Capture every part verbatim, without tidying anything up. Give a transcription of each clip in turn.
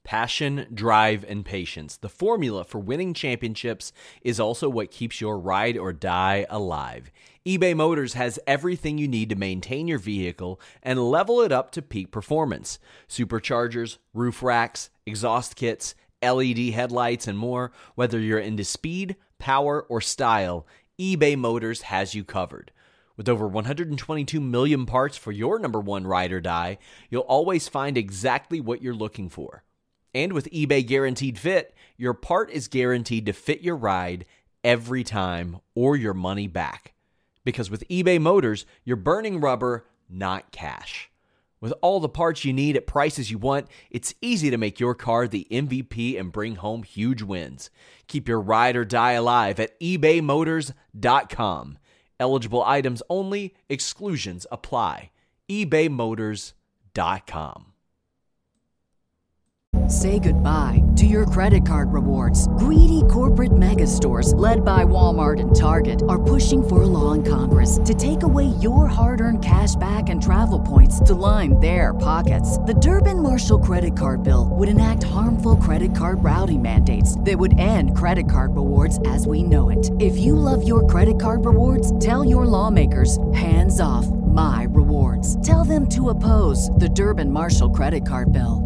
Passion, drive, and patience. The formula for winning championships is also what keeps your ride or die alive. eBay Motors has everything you need to maintain your vehicle and level it up to peak performance. Superchargers, roof racks, exhaust kits, L E D headlights, and more. Whether you're into speed, power, or style, eBay Motors has you covered. With over one hundred twenty-two million parts for your number one ride or die, you'll always find exactly what you're looking for. And with eBay Guaranteed Fit, your part is guaranteed to fit your ride every time or your money back. Because with eBay Motors, you're burning rubber, not cash. With all the parts you need at prices you want, it's easy to make your car the M V P and bring home huge wins. Keep your ride or die alive at ebay motors dot com. Eligible items only, exclusions apply. ebay motors dot com. Say goodbye to your credit card rewards. Greedy corporate mega stores, led by Walmart and Target, are pushing for a law in Congress to take away your hard-earned cash back and travel points to line their pockets. The Durbin-Marshall credit card bill would enact harmful credit card routing mandates that would end credit card rewards as we know it. If you love your credit card rewards, tell your lawmakers, hands off my rewards. Tell them to oppose the Durbin-Marshall credit card bill.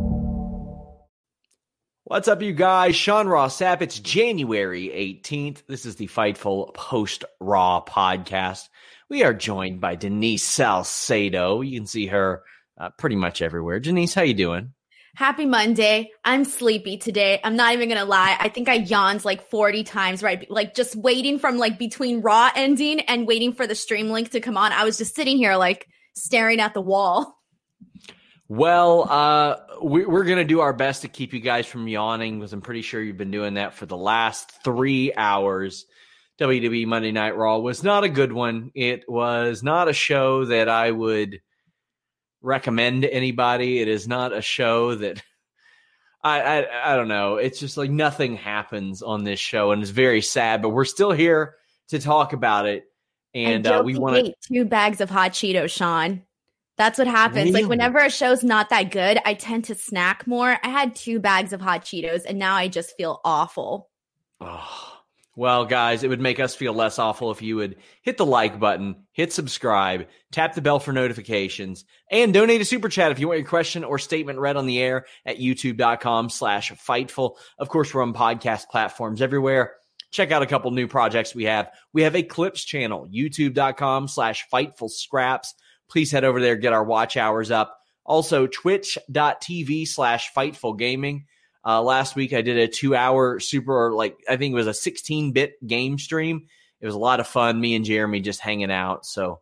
What's up, you guys? Sean Ross Sapp. It's January eighteenth. This is the Fightful Post-Raw podcast. We are joined by Denise Salcedo. You can see her uh, pretty much everywhere. Denise, how you doing? Happy Monday. I'm sleepy today. I'm not even going to lie. I think I yawned like forty times, right? Like just waiting from like between Raw ending and waiting for the stream link to come on. I was just sitting here like staring at the wall. Well, uh, we, we're going to do our best to keep you guys from yawning, because I'm pretty sure you've been doing that for the last three hours. W W E Monday Night Raw was not a good one. It was not a show that I would recommend to anybody. It is not a show that I, I, I don't know. It's just like nothing happens on this show, and it's very sad, but we're still here to talk about it. And uh, we want to two bags of hot Cheetos, Sean. That's what happens. Really? Like whenever a show's not that good, I tend to snack more. I had two bags of hot Cheetos and now I just feel awful. Oh, well, guys, it would make us feel less awful if you would hit the like button, hit subscribe, tap the bell for notifications, and donate a super chat if you want your question or statement read on the air at youtube.com slash Fightful. Of course, we're on podcast platforms everywhere. Check out a couple new projects we have. We have a clips channel, youtube.com slash Fightful Scraps. Please head over there, get our watch hours up. Also, twitch.tv slash Fightful Gaming. Uh, last week, I did a two-hour super, like, I think it was a sixteen-bit game stream. It was a lot of fun, me and Jeremy just hanging out. So,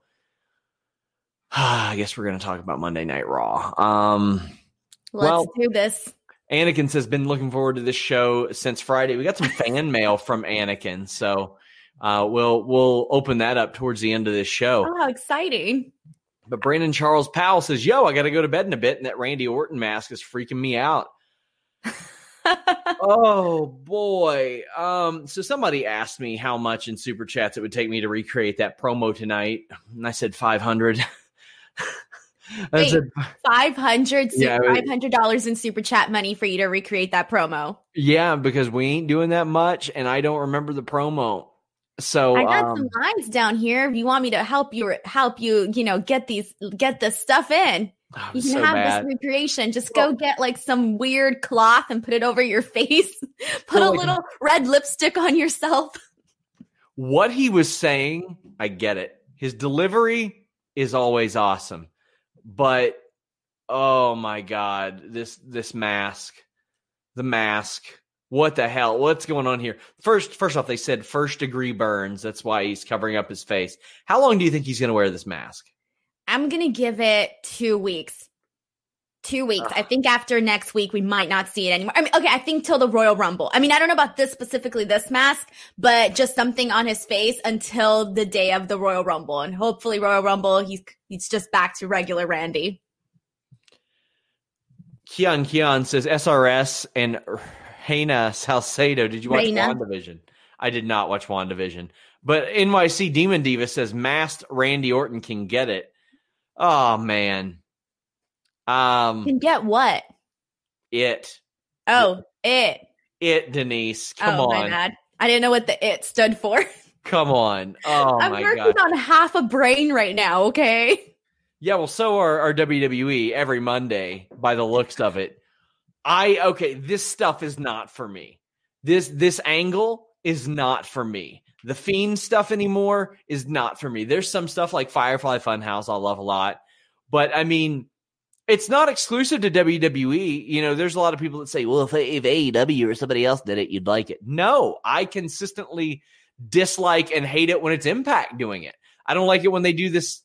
I guess we're going to talk about Monday Night Raw. Um, Let's well, do this. Anakin has been looking forward to this show since Friday. We got some fan mail from Anakin, so uh, we'll we'll open that up towards the end of this show. Oh, how exciting. But Brandon Charles Powell says, yo, I got to go to bed in a bit, and that Randy Orton mask is freaking me out. Oh, boy. Um, so somebody asked me how much in Super Chats it would take me to recreate that promo tonight, and I said five hundred dollars. Wait, said, five hundred dollars yeah, five hundred dollars in Super Chat money for you to recreate that promo. Yeah, because we ain't doing that much, and I don't remember the promo. So I got um, some lines down here. If you want me to help you, help you, you know, get these, get this stuff in, oh, you can so have bad. this recreation. Just Well, go get like some weird cloth and put it over your face. Put well, a little red lipstick on yourself. What he was saying, I get it. His delivery is always awesome, but oh my God, this this mask, the mask. What the hell? What's going on here? First, first off, they said first degree burns. That's why he's covering up his face. How long do you think he's going to wear this mask? I'm going to give it two weeks. Two weeks. Ugh. I think after next week, we might not see it anymore. I mean, okay, I think till the Royal Rumble. I mean, I don't know about this specifically, this mask, but just something on his face until the day of the Royal Rumble. And hopefully Royal Rumble, he's, he's just back to regular Randy. Kian Kian says S R S and Reina Salcedo. Did you watch Reina. WandaVision? I did not watch WandaVision. But N Y C Demon Diva says masked Randy Orton can get it. Oh, man. Um, Can get what? It. Oh, it. It, Denise. Come oh, on. My bad. I didn't know what the it stood for. Come on. Oh, I'm my working God. on half a brain right now, okay? Yeah, well, so are, are W W E every Monday by the looks of it. I, okay, this stuff is not for me. This, this angle is not for me. The Fiend stuff anymore is not for me. There's some stuff like Firefly Funhouse I love a lot. But, I mean, it's not exclusive to W W E. You know, there's a lot of people that say, well, if, if A E W or somebody else did it, you'd like it. No, I consistently dislike and hate it when it's Impact doing it. I don't like it when they do this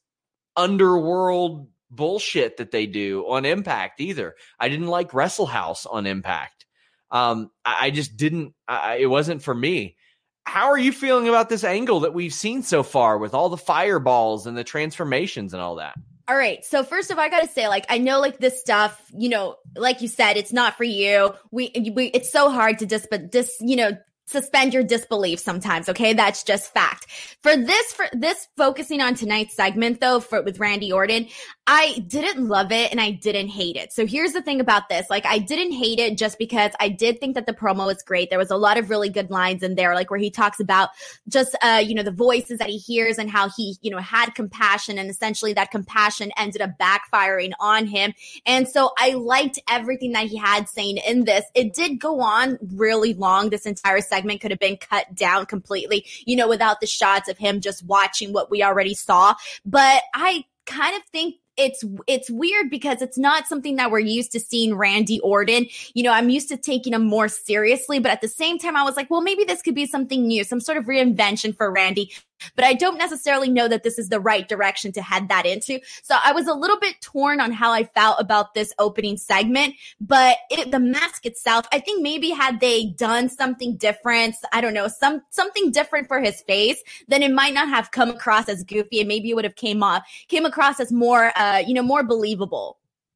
underworld bullshit that they do on Impact either. I didn't like Wrestle House on Impact. Um, I, I just didn't, I, it wasn't for me. How are you feeling about this angle that we've seen so far with all the fireballs and the transformations and all that? All right. So first of all, I got to say, like, I know like this stuff, you know, like you said, it's not for you. We, we it's so hard to dis, but dis, you know, suspend your disbelief sometimes. Okay. That's just fact. For this, for this focusing on tonight's segment though, for with Randy Orton, I didn't love it and I didn't hate it. So here's the thing about this. Like, I didn't hate it just because I did think that the promo was great. There was a lot of really good lines in there, like where he talks about just, uh, you know, the voices that he hears and how he, you know, had compassion, and essentially that compassion ended up backfiring on him. And so I liked everything that he had saying in this. It did go on really long. This entire segment could have been cut down completely, you know, without the shots of him just watching what we already saw. But I kind of think it's it's weird because it's not something that we're used to seeing Randy Orton. You know, I'm used to taking him more seriously, but at the same time, I was like, well, maybe this could be something new, some sort of reinvention for Randy. But I don't necessarily know that this is the right direction to head that into. So I was a little bit torn on how I felt about this opening segment. But it, the mask itself, I think maybe had they done something different, I don't know, some something different for his face, then it might not have come across as goofy, and maybe it would have came off came across as more, uh, you know, more believable.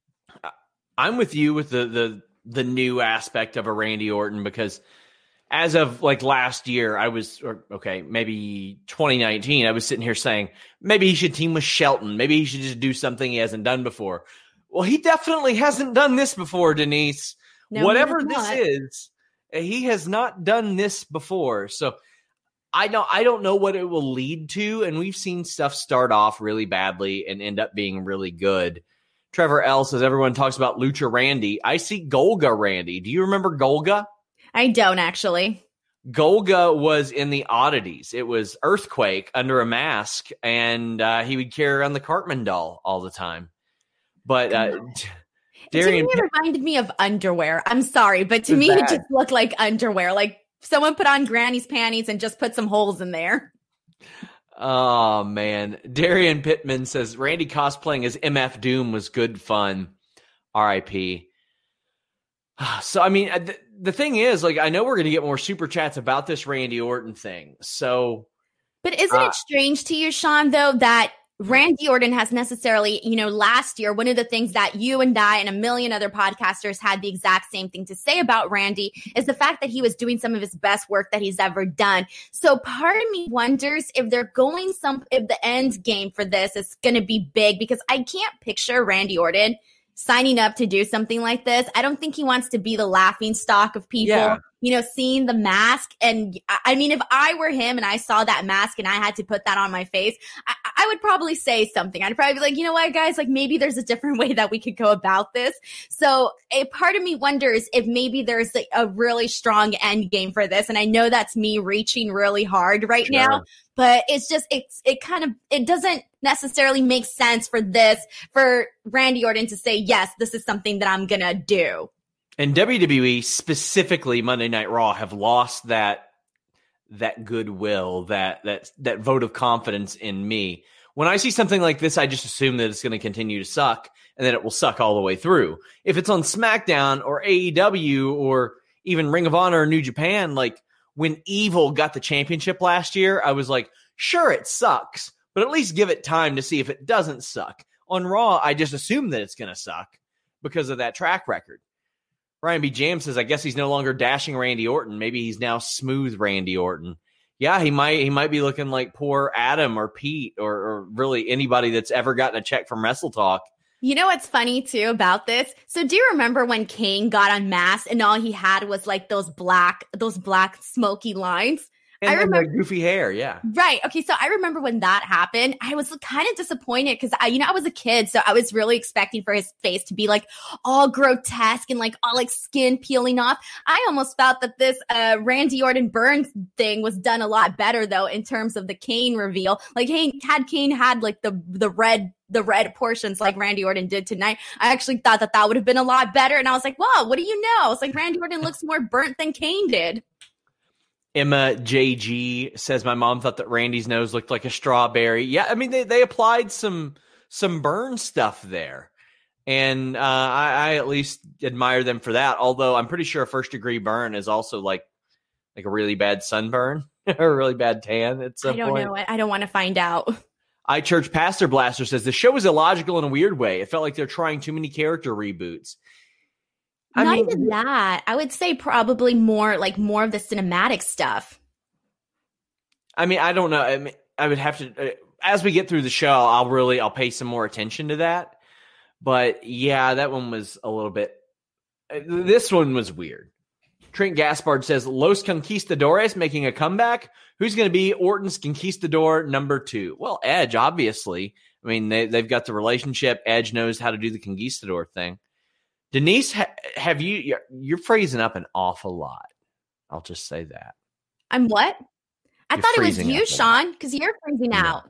I'm with you with the the the new aspect of a Randy Orton, because as of like last year, I was, or okay, maybe twenty nineteen, I was sitting here saying maybe he should team with Shelton. Maybe he should just do something he hasn't done before. Well, he definitely hasn't done this before, Denise. No, whatever this is, he has not done this before. So I don't, I don't know what it will lead to. And we've seen stuff start off really badly and end up being really good. Trevor L says everyone talks about Lucha Randy. I see Golga Randy. Do you remember Golga? I don't actually. Golga was in the oddities. It was Earthquake under a mask, and uh, he would carry around the Cartman doll all the time. But uh, Darian, to me, it reminded me of underwear. I'm sorry, but to me, bad. It just looked like underwear. Like someone put on Granny's panties and just put some holes in there. Oh, man. Darian Pittman says Randy cosplaying as M F Doom was good fun. R I P So, I mean, the, the thing is, like, I know we're going to get more super chats about this Randy Orton thing. So, but isn't uh, it strange to you, Sean, though, that Randy Orton has necessarily, you know, last year, one of the things that you and I and a million other podcasters had the exact same thing to say about Randy is the fact that he was doing some of his best work that he's ever done. So part of me wonders if they're going some, if the end game for this is going to be big, because I can't picture Randy Orton signing up to do something like this. I don't think he wants to be the laughing stock of people, yeah. you know, seeing the mask. And I mean, if I were him and I saw that mask and I had to put that on my face, I, I would probably say something. I'd probably be like, you know what, guys, like maybe there's a different way that we could go about this. So a part of me wonders if maybe there's a, a really strong end game for this. And I know that's me reaching really hard right sure. now. But it's just, it's, it kind of, it doesn't necessarily make sense for this, for Randy Orton to say, yes, this is something that I'm going to do. And W W E, specifically Monday Night Raw, have lost that, that goodwill, that, that, that vote of confidence in me. When I see something like this, I just assume that it's going to continue to suck and that it will suck all the way through. If it's on SmackDown or A E W or even Ring of Honor or New Japan, like, when Evil got the championship last year, I was like, sure, it sucks, but at least give it time to see if it doesn't suck. On Raw, I just assume that it's going to suck because of that track record. Ryan B. Jam says, I guess he's no longer dashing Randy Orton. Maybe he's now smooth Randy Orton. Yeah, he might he might be looking like poor Adam or Pete or, or really anybody that's ever gotten a check from Wrestle Talk. You know what's funny too about this? So do you remember when Kane got unmasked and all he had was like those black, those black smoky lines? And, I remember and the goofy hair, yeah. Right. Okay. So I remember when that happened, I was kind of disappointed because I, you know, I was a kid, so I was really expecting for his face to be like all grotesque and like all like skin peeling off. I almost felt that this uh, Randy Orton Burns thing was done a lot better though in terms of the Kane reveal. Like, hey, had Kane had like the the red the red portions like Randy Orton did tonight, I actually thought that that would have been a lot better. And I was like, wow, what do you know? It's like Randy Orton looks more burnt than Kane did. Emma J G says, my mom thought that Randy's nose looked like a strawberry. Yeah, I mean, they, they applied some some burn stuff there. And uh, I, I at least admire them for that. Although I'm pretty sure a first-degree burn is also like like a really bad sunburn or a really bad tan at some I don't point. know. I don't want to find out. iChurch Pastor Blaster says, the show is illogical in a weird way. It felt like they're trying too many character reboots. I Not mean, even that. I would say probably more like more of the cinematic stuff. I mean, I don't know. I mean, I would have to, uh, as we get through the show, I'll really, I'll pay some more attention to that. But yeah, that one was a little bit, uh, this one was weird. Trent Gaspard says, Los Conquistadores making a comeback. Who's going to be Orton's Conquistador number two? Well, Edge, obviously. I mean, they, they've got the relationship. Edge knows how to do the Conquistador thing. Denise, ha- have you, you're, you're phrasing up an awful lot. I'll just say that. I'm what? I You're thought it was freezing you, up. Sean, because you're freezing No. out.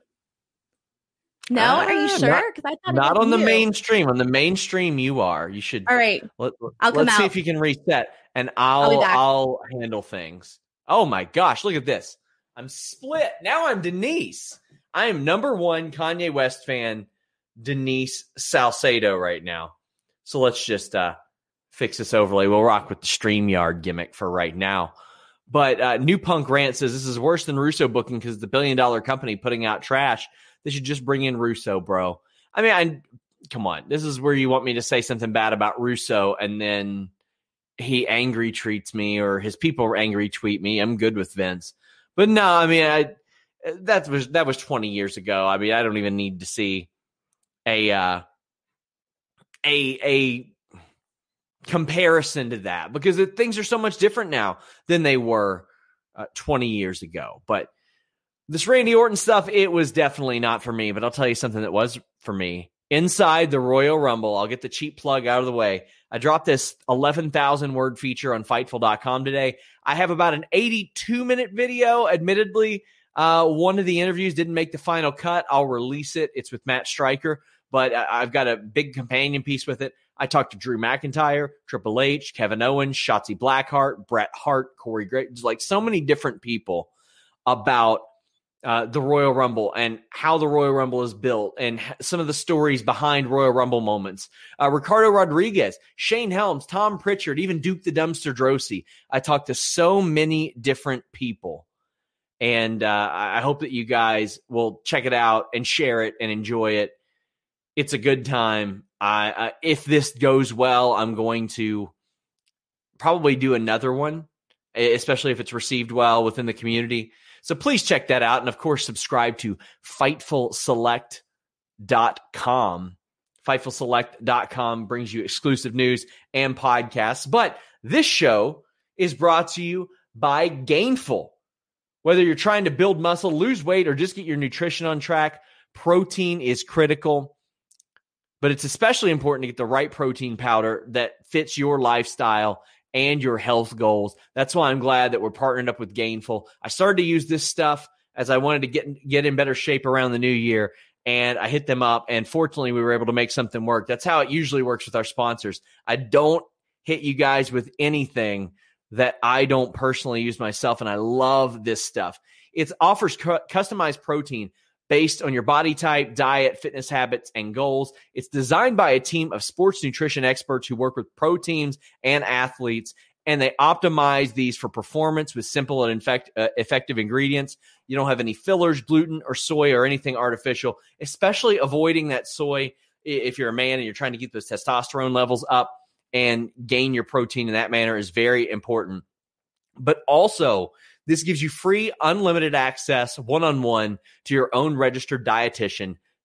No, Uh, are you not- sure? Because I thought it Not was on the you. mainstream. On the mainstream, you are. You should. All right, Let, I'll come let's see out. if you can reset, and I'll be I'll back. I'll handle things. Oh my gosh! Look at this. I'm split now. I'm Denise. I am number one Kanye West fan, Denise Salcedo right now. So let's just uh, fix this overlay. We'll rock with the StreamYard gimmick for right now. But uh, New Punk Rant says this is worse than Russo booking because the billion dollar company putting out trash. They should just bring in Russo, bro. I mean, I come on. This is where you want me to say something bad about Russo, and then he angry treats me, or his people angry tweet me. I'm good with Vince, but no, I mean, I that was that was twenty years ago. I mean, I don't even need to see a uh, a a comparison to that because it, things are so much different now than they were uh, twenty years ago. But this Randy Orton stuff, it was definitely not for me, but I'll tell you something that was for me. Inside the Royal Rumble, I'll get the cheap plug out of the way. I dropped this eleven thousand word feature on Fightful dot com today. I have about an eighty-two minute video. Admittedly, uh, one of the interviews didn't make the final cut. I'll release it. It's with Matt Stryker, but I- I've got a big companion piece with it. I talked to Drew McIntyre, Triple H, Kevin Owens, Shotzi Blackheart, Bret Hart, Corey Graves, like so many different people about Uh, the Royal Rumble and how the Royal Rumble is built and some of the stories behind Royal Rumble moments. Uh, Ricardo Rodriguez, Shane Helms, Tom Pritchard, even Duke the Dumpster Drosy. I talked to so many different people. And uh, I hope that you guys will check it out and share it and enjoy it. It's a good time. I, uh, if this goes well, I'm going to probably do another one, especially if it's received well within the community. So please check that out. And, of course, subscribe to Fightful Select dot com. Fightful Select dot com brings you exclusive news and podcasts. But this show is brought to you by Gainful. Whether you're trying to build muscle, lose weight, or just get your nutrition on track, protein is critical. But it's especially important to get the right protein powder that fits your lifestyle and your health goals. That's why I'm glad that we're partnered up with Gainful. I started to use this stuff as I wanted to get, get in better shape around the new year, and I hit them up, and fortunately we were able to make something work. That's how it usually works with our sponsors. I don't hit you guys with anything that I don't personally use myself, and I love this stuff. It offers cu- customized protein based on your body type, diet, fitness habits, and goals. It's designed by a team of sports nutrition experts who work with pro teams and athletes, and they optimize these for performance with simple and infect, uh, effective ingredients. You don't have any fillers, gluten, or soy, or anything artificial, especially avoiding that soy if you're a man and you're trying to get those testosterone levels up and gain your protein in that manner is very important. But also, this gives you free, unlimited access, one-on-one, to your own registered dietitian,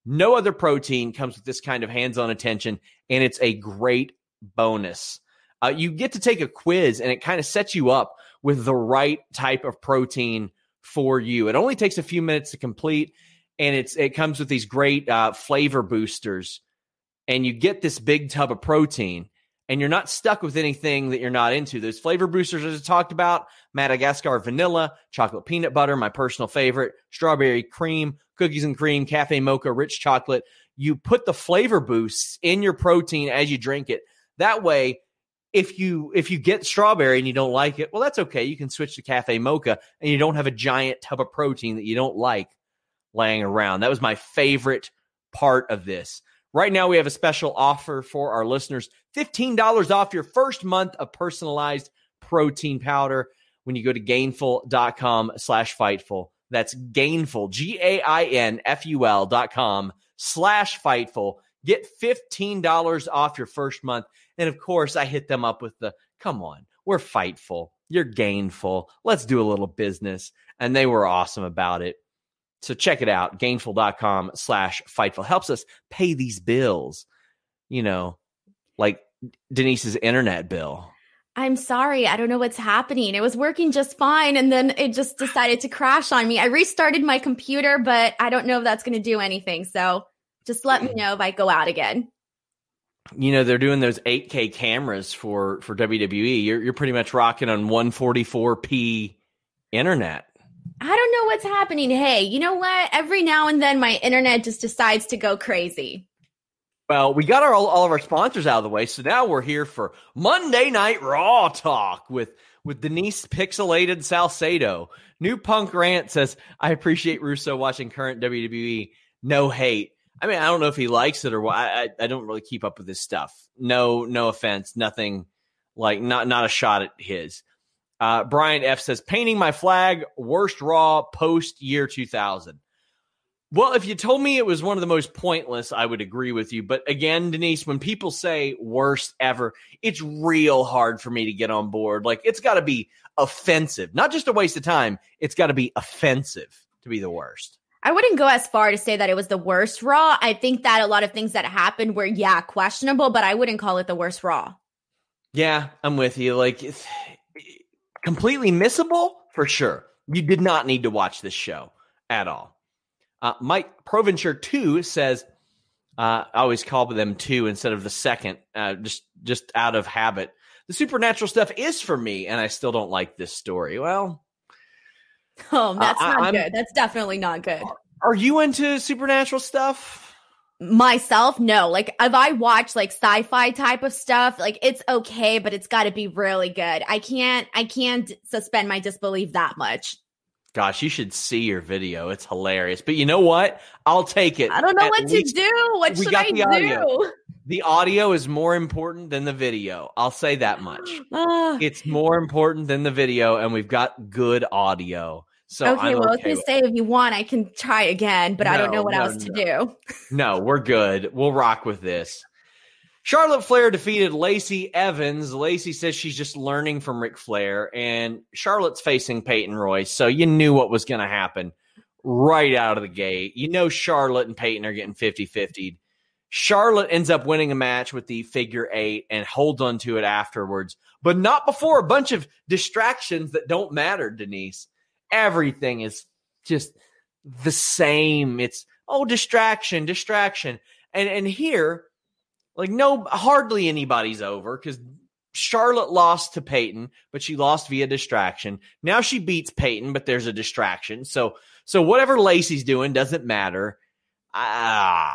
No other protein comes with this kind of hands-on attention, and it's a great bonus. Uh, you get to take a quiz, and it kind of sets you up with the right type of protein for you. It only takes a few minutes to complete, and it's it comes with these great uh, flavor boosters, and you get this big tub of protein, and you're not stuck with anything that you're not into. Those flavor boosters, as I talked about, Madagascar vanilla, chocolate peanut butter, my personal favorite, strawberry cream, cookies and cream, cafe mocha, rich chocolate. You put the flavor boosts in your protein as you drink it. That way, if you if you get strawberry and you don't like it, well, that's okay. You can switch to cafe mocha, and you don't have a giant tub of protein that you don't like laying around. That was my favorite part of this. Right now, we have a special offer for our listeners, fifteen dollars off your first month of personalized protein powder when you go to gainful.com slash Fightful. That's Gainful, G A I N F U L dot com slash Fightful. Get fifteen dollars off your first month. And of course, I hit them up with the, come on, we're Fightful. You're Gainful. Let's do a little business. And they were awesome about it. So check it out. Gainful.com slash Fightful. Helps us pay these bills. You know, like Denise's internet bill. I'm sorry. I don't know what's happening. It was working just fine, and then it just decided to crash on me. I restarted my computer, but I don't know if that's going to do anything. So just let me know if I go out again. You know, they're doing those eight K cameras for, for W W E. You're, you're pretty much rocking on one forty-four p internet. I don't know what's happening. Hey, you know what? Every now and then my internet just decides to go crazy. Well, we got our, all of our sponsors out of the way, so now we're here for Monday Night Raw talk with, with Denise Pixelated Salcedo. New Punk Rant says, I appreciate Russo watching current W W E. No hate. I mean, I don't know if he likes it or what. I, I, I don't really keep up with his stuff. No, no offense. Nothing like not, not a shot at his. Uh, Brian F says, painting my flag, worst Raw post year two thousand. Well, if you told me it was one of the most pointless, I would agree with you. But again, Denise, when people say worst ever, it's real hard for me to get on board. Like, it's got to be offensive, not just a waste of time. It's got to be offensive to be the worst. I wouldn't go as far to say that it was the worst Raw. I think that a lot of things that happened were, yeah, questionable, but I wouldn't call it the worst Raw. Yeah, I'm with you. Like, it's completely missable for sure. You did not need to watch this show at all. Uh, Mike Provencher two says, uh, I always call them two instead of the second, uh, just just out of habit. The supernatural stuff is for me, and I still don't like this story. Well, oh, that's uh, not I'm, good. That's definitely not good. Are you into supernatural stuff? Myself, no. Like, if I watch like sci-fi type of stuff, like it's okay, but it's got to be really good. I can't, I can't suspend my disbelief that much. Gosh, you should see your video. It's hilarious. But you know what? I'll take it. I don't know At what to do. What should I the do? Audio. The audio is more important than the video. I'll say that much. uh, it's more important than the video, and we've got good audio. So okay, I'm well, okay if you say if you want, I can try again, but no, I don't know what no, else no. to do. No, we're good. We'll rock with this. Charlotte Flair defeated Lacey Evans. Lacey says she's just learning from Ric Flair, and Charlotte's facing Peyton Royce, so you knew what was going to happen right out of the gate. You know Charlotte and Peyton are getting fifty-fifty. Charlotte ends up winning a match with the figure eight and holds on to it afterwards, but not before a bunch of distractions that don't matter, Denise. Everything is just the same. It's, oh, distraction, distraction. And and here, like, no, hardly anybody's over because Charlotte lost to Peyton, but she lost via distraction. Now she beats Peyton, but there's a distraction. So so whatever Lacey's doing doesn't matter. Ah,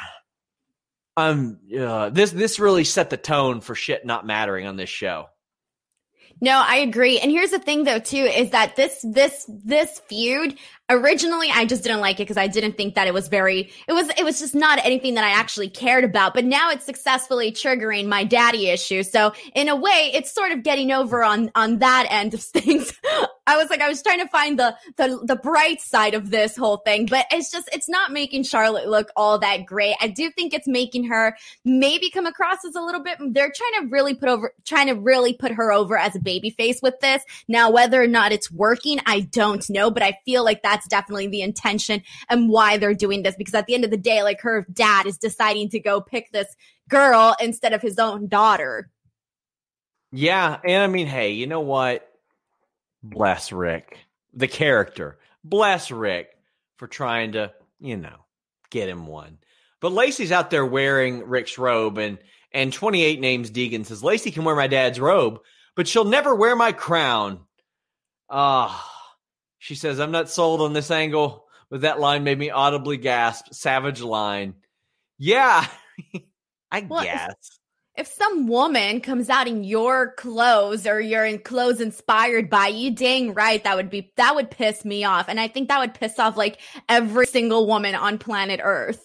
um, uh, this this really set the tone for shit not mattering on this show. No, I agree. And here's the thing, though, too, is that this this this feud, originally, I just didn't like it because I didn't think that it was very, it was it was just not anything that I actually cared about. But now it's successfully triggering my daddy issue. So in a way, it's sort of getting over on on that end of things. I was like, I was trying to find the, the the bright side of this whole thing, but it's just, it's not making Charlotte look all that great. I do think it's making her maybe come across as a little bit, they're trying to really put over, trying to really put her over as a babyface with this. Now, whether or not it's working, I don't know, but I feel like that's that's definitely the intention and why they're doing this. Because at the end of the day, like, her dad is deciding to go pick this girl instead of his own daughter. Yeah, and I mean, hey, you know what? Bless Rick, the character. Bless Rick for trying to, you know, get him one. But Lacey's out there wearing Rick's robe, and and twenty-eight names Deegan says, Lacey can wear my dad's robe, but she'll never wear my crown. Ah, uh, she says, I'm not sold on this angle, but that line made me audibly gasp. Savage line. Yeah, I well, guess. If, if some woman comes out in your clothes or you're in clothes inspired by you, dang right, that would be, that would piss me off. And I think that would piss off like every single woman on planet Earth.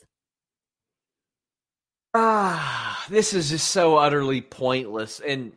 Ah, this is just so utterly pointless, and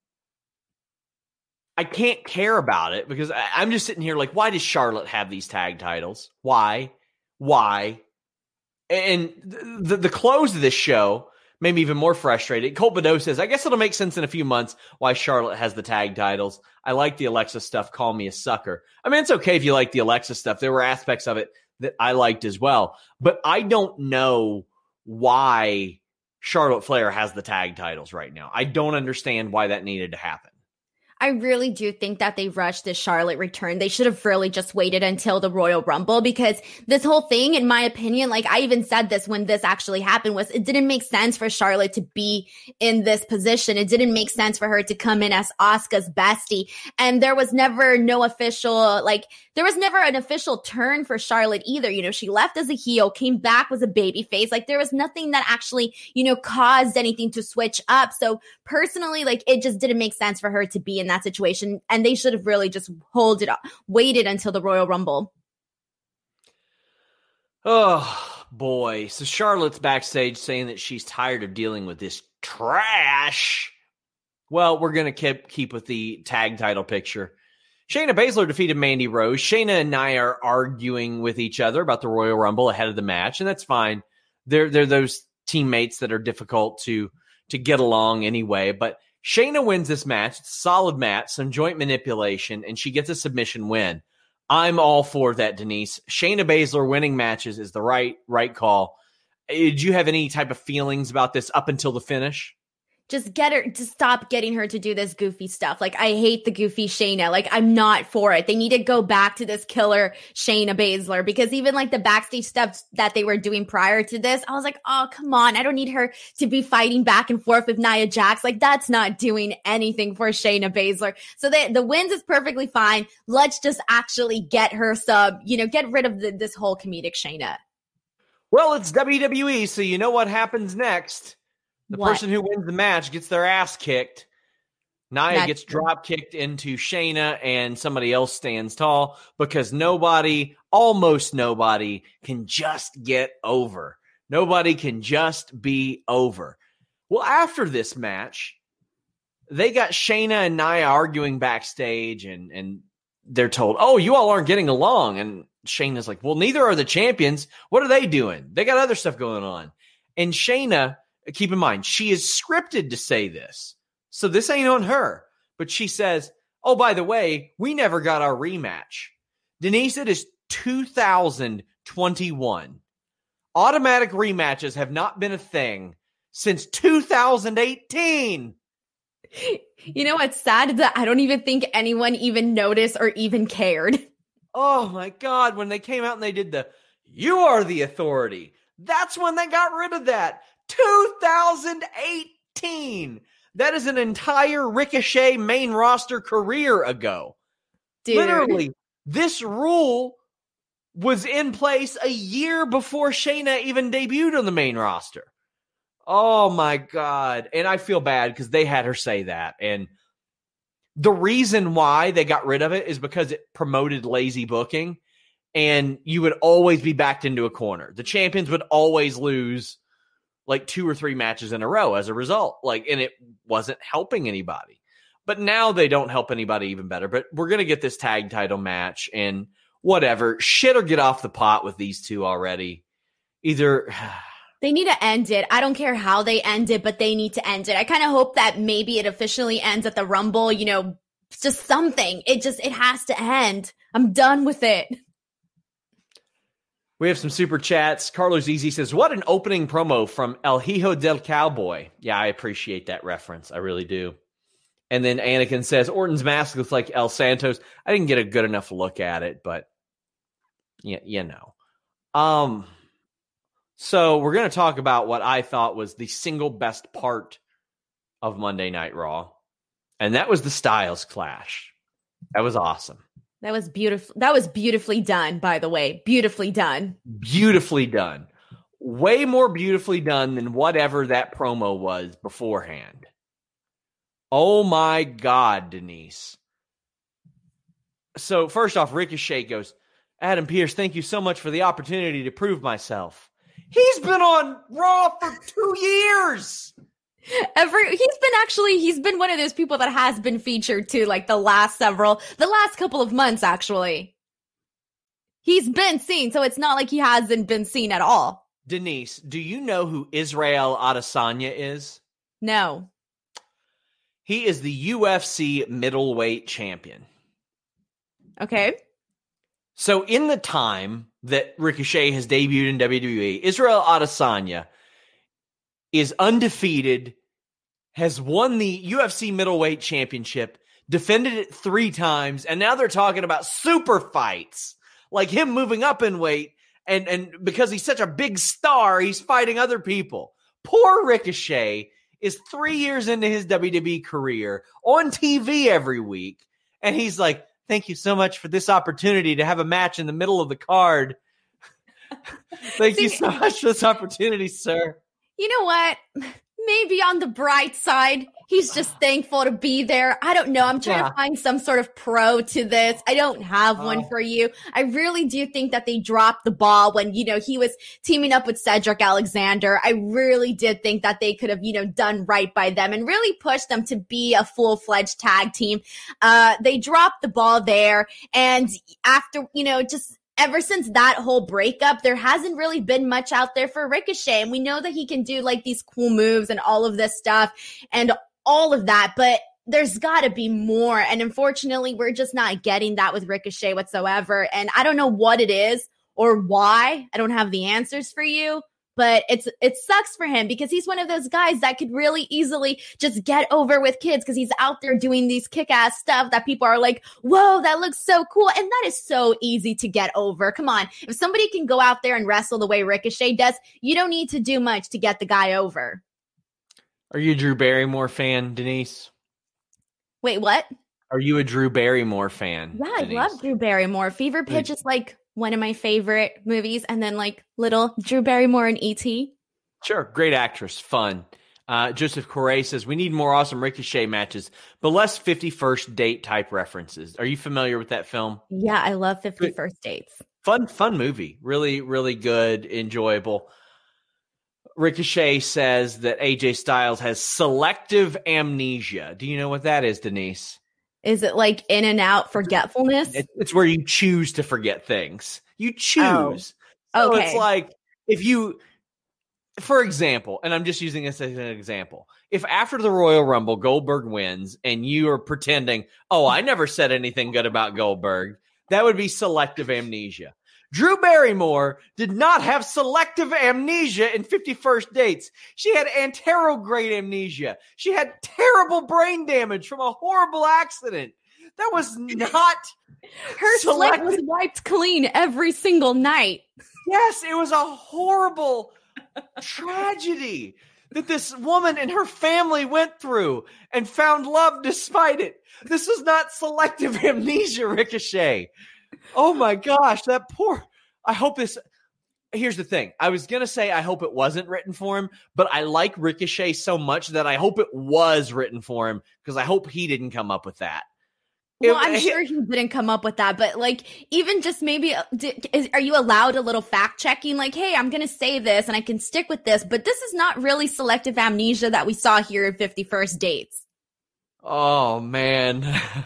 I can't care about it because I, I'm just sitting here like, why does Charlotte have these tag titles? Why? Why? And the, the close of this show made me even more frustrated. Colt Badeau says, I guess it'll make sense in a few months why Charlotte has the tag titles. I like the Alexa stuff. Call me a sucker. I mean, it's okay if you like the Alexa stuff. There were aspects of it that I liked as well, but I don't know why Charlotte Flair has the tag titles right now. I don't understand why that needed to happen. I really do think that they rushed this Charlotte return. They should have really just waited until the Royal Rumble, because this whole thing, in my opinion, like I even said this when this actually happened, was it didn't make sense for Charlotte to be in this position. It didn't make sense for her to come in as Asuka's bestie. And there was never no official, like there was never an official turn for Charlotte either. You know, she left as a heel, came back as a baby face. Like there was nothing that actually, you know, caused anything to switch up. So personally, like it just didn't make sense for her to be in that situation, and they should have really just hold it up, waited until the Royal Rumble. Oh boy. So Charlotte's backstage saying that she's tired of dealing with this trash. Well, we're going to keep keep with the tag title picture. Shayna Baszler defeated Mandy Rose. Shayna and Nia are arguing with each other about the Royal Rumble ahead of the match, and that's fine. They're they're those teammates that are difficult to to get along anyway, but Shayna wins this match. It's a solid match, some joint manipulation, and she gets a submission win. I'm all for that, Denise. Shayna Baszler winning matches is the right right call. Did you have any type of feelings about this up until the finish? Just get her to stop getting her to do this goofy stuff. Like, I hate the goofy Shayna. Like, I'm not for it. They need to go back to this killer Shayna Baszler, because even like the backstage stuff that they were doing prior to this, I was like, oh, come on. I don't need her to be fighting back and forth with Nia Jax. Like, that's not doing anything for Shayna Baszler. So they, the wins is perfectly fine. Let's just actually get her sub, you know, get rid of the, this whole comedic Shayna. Well, it's W W E, so you know what happens next. The what? person who wins the match gets their ass kicked. Nia That's gets true. drop kicked into Shayna, and somebody else stands tall, because nobody, almost nobody, can just get over. Nobody can just be over. Well, after this match, they got Shayna and Nia arguing backstage, and, and they're told, oh, you all aren't getting along. And Shayna's like, well, neither are the champions. What are they doing? They got other stuff going on. And Shayna, keep in mind, she is scripted to say this, so this ain't on her. But she says, oh, by the way, we never got our rematch. Denise, it is two thousand twenty-one. Automatic rematches have not been a thing since two thousand eighteen. You know what's sad? That I don't even think anyone even noticed or even cared. Oh, my God. When they came out and they did the, you are the authority, that's when they got rid of that. two thousand eighteen. That is an entire Ricochet main roster career ago. Dude. Literally, this rule was in place a year before Shayna even debuted on the main roster. Oh my God. And I feel bad because they had her say that. And the reason why they got rid of it is because it promoted lazy booking, and you would always be backed into a corner. The champions would always lose like two or three matches in a row as a result. Like, and it wasn't helping anybody. But now they don't help anybody even better. But we're going to get this tag title match, and whatever. Shit or get off the pot with these two already. Either They need to end it. I don't care how they end it, but they need to end it. I kind of hope that maybe it officially ends at the Rumble, you know, just something. It just, it has to end. I'm done with it. We have some super chats. Carlos Easy says, what an opening promo from El Hijo del Cowboy. Yeah, I appreciate that reference. I really do. And then Anakin says, Orton's mask looks like El Santos. I didn't get a good enough look at it, but yeah, you know. Um, so we're going to talk about what I thought was the single best part of Monday Night Raw. And that was the Styles Clash. That was awesome. That was beautiful. That was beautifully done, by the way. Beautifully done. Beautifully done. Way more beautifully done than whatever that promo was beforehand. Oh my God, Denise. So first off, Ricochet goes, Adam Pearce, thank you so much for the opportunity to prove myself. He's been on Raw for two years. Every he's been actually he's been one of those people that has been featured too, like the last several the last couple of months actually. He's been seen, so it's not like he hasn't been seen at all. Denise, do you know who Israel Adesanya is? No. He is the U F C middleweight champion. Okay. So in the time that Ricochet has debuted in W W E, Israel Adesanya is undefeated, has won the U F C middleweight championship, defended it three times, and now they're talking about super fights, like him moving up in weight, and, and because he's such a big star, he's fighting other people. Poor Ricochet is three years into his W W E career, on T V every week, and he's like, thank you so much for this opportunity to have a match in the middle of the card. Thank See, you so much for this opportunity, sir. You know what? Maybe on the bright side, he's just thankful to be there. I don't know. I'm trying Yeah. to find some sort of pro to this. I don't have one Oh. for you. I really do think that they dropped the ball when, you know, he was teaming up with Cedric Alexander. I really did think that they could have, you know, done right by them and really pushed them to be a full-fledged tag team. Uh, they dropped the ball there. And after, you know, just ever since that whole breakup, there hasn't really been much out there for Ricochet. And we know that he can do like these cool moves and all of this stuff and all of that, but there's got to be more. And unfortunately, we're just not getting that with Ricochet whatsoever. And I don't know what it is or why. I don't have the answers for you. But it's it sucks for him because he's one of those guys that could really easily just get over with kids because he's out there doing these kick-ass stuff that people are like, whoa, that looks so cool. And that is so easy to get over. Come on. If somebody can go out there and wrestle the way Ricochet does, you don't need to do much to get the guy over. Are you a Drew Barrymore fan, Denise? Wait, what? Are you a Drew Barrymore fan? Yeah, I Denise? love Drew Barrymore. Fever Pitch is like one of my favorite movies. And then like little Drew Barrymore and E T Sure. Great actress. Fun. Uh, Joseph Correa says, we need more awesome Ricochet matches, but less fifty-first date type references. Are you familiar with that film? Yeah, I love fifty-first Dates. Fun, fun movie. Really, really good, enjoyable. Ricochet says that A J Styles has selective amnesia. Do you know what that is, Denise? Is it like in and out forgetfulness? It's where you choose to forget things. You choose. Oh, So okay. it's like if you, for example, and I'm just using this as an example. If after the Royal Rumble, Goldberg wins and you are pretending, oh, I never said anything good about Goldberg, that would be selective amnesia. Drew Barrymore did not have selective amnesia in fifty-first Dates. She had anterograde amnesia. She had terrible brain damage from a horrible accident. That was not Her slate selective. was wiped clean every single night. Yes, it was a horrible tragedy that this woman and her family went through and found love despite it. This is not selective amnesia, Ricochet. Oh my gosh, that poor. I hope this. Here's the thing. I was going to say I hope it wasn't written for him, but I like Ricochet so much that I hope it was written for him because I hope he didn't come up with that. Well, It- I'm it- sure he didn't come up with that, but like, even just maybe, uh, d- is, are you allowed a little fact checking? Like, hey, I'm going to say this and I can stick with this, but this is not really selective amnesia that we saw here in fifty-first Dates. Oh, man.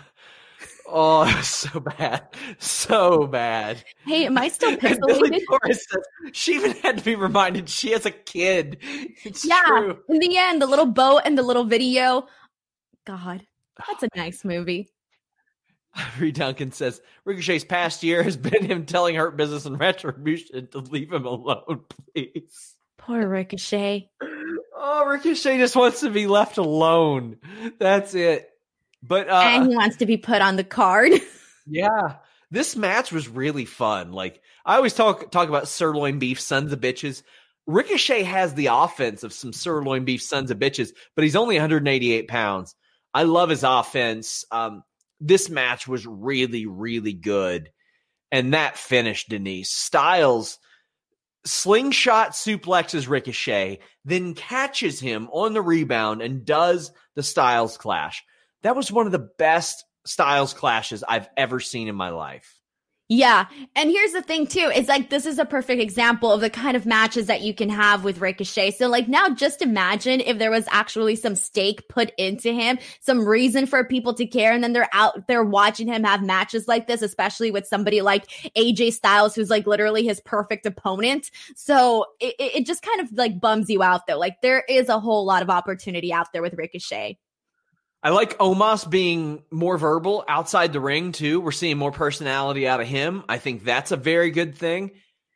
Oh, it was so bad. So bad. Hey, am I still And Billy pixelated? Torres says she even had to be reminded she has a kid. It's Yeah, true. in the end, the little boat and the little video. God, that's a nice movie. Reed Duncan says, Ricochet's past year has been him telling Hurt Business and Retribution to leave him alone, please. Poor Ricochet. Oh, Ricochet just wants to be left alone. That's it. But uh, And he wants to be put on the card. Yeah. This match was really fun. Like, I always talk talk about sirloin beef sons of bitches. Ricochet has the offense of some sirloin beef sons of bitches, but he's only one hundred eighty-eight pounds. I love his offense. Um, this match was really, really good. And that finish, Denise. Styles slingshot suplexes Ricochet, then catches him on the rebound and does the Styles clash. That was one of the best Styles clashes I've ever seen in my life. Yeah. And here's the thing too, is like, this is a perfect example of the kind of matches that you can have with Ricochet. So like now just imagine if there was actually some stake put into him, some reason for people to care. And then they're out there watching him have matches like this, especially with somebody like A J Styles, who's like literally his perfect opponent. So it, it just kind of like bums you out though. Like there is a whole lot of opportunity out there with Ricochet. I like Omos being more verbal outside the ring, too. We're seeing more personality out of him. I think that's a very good thing.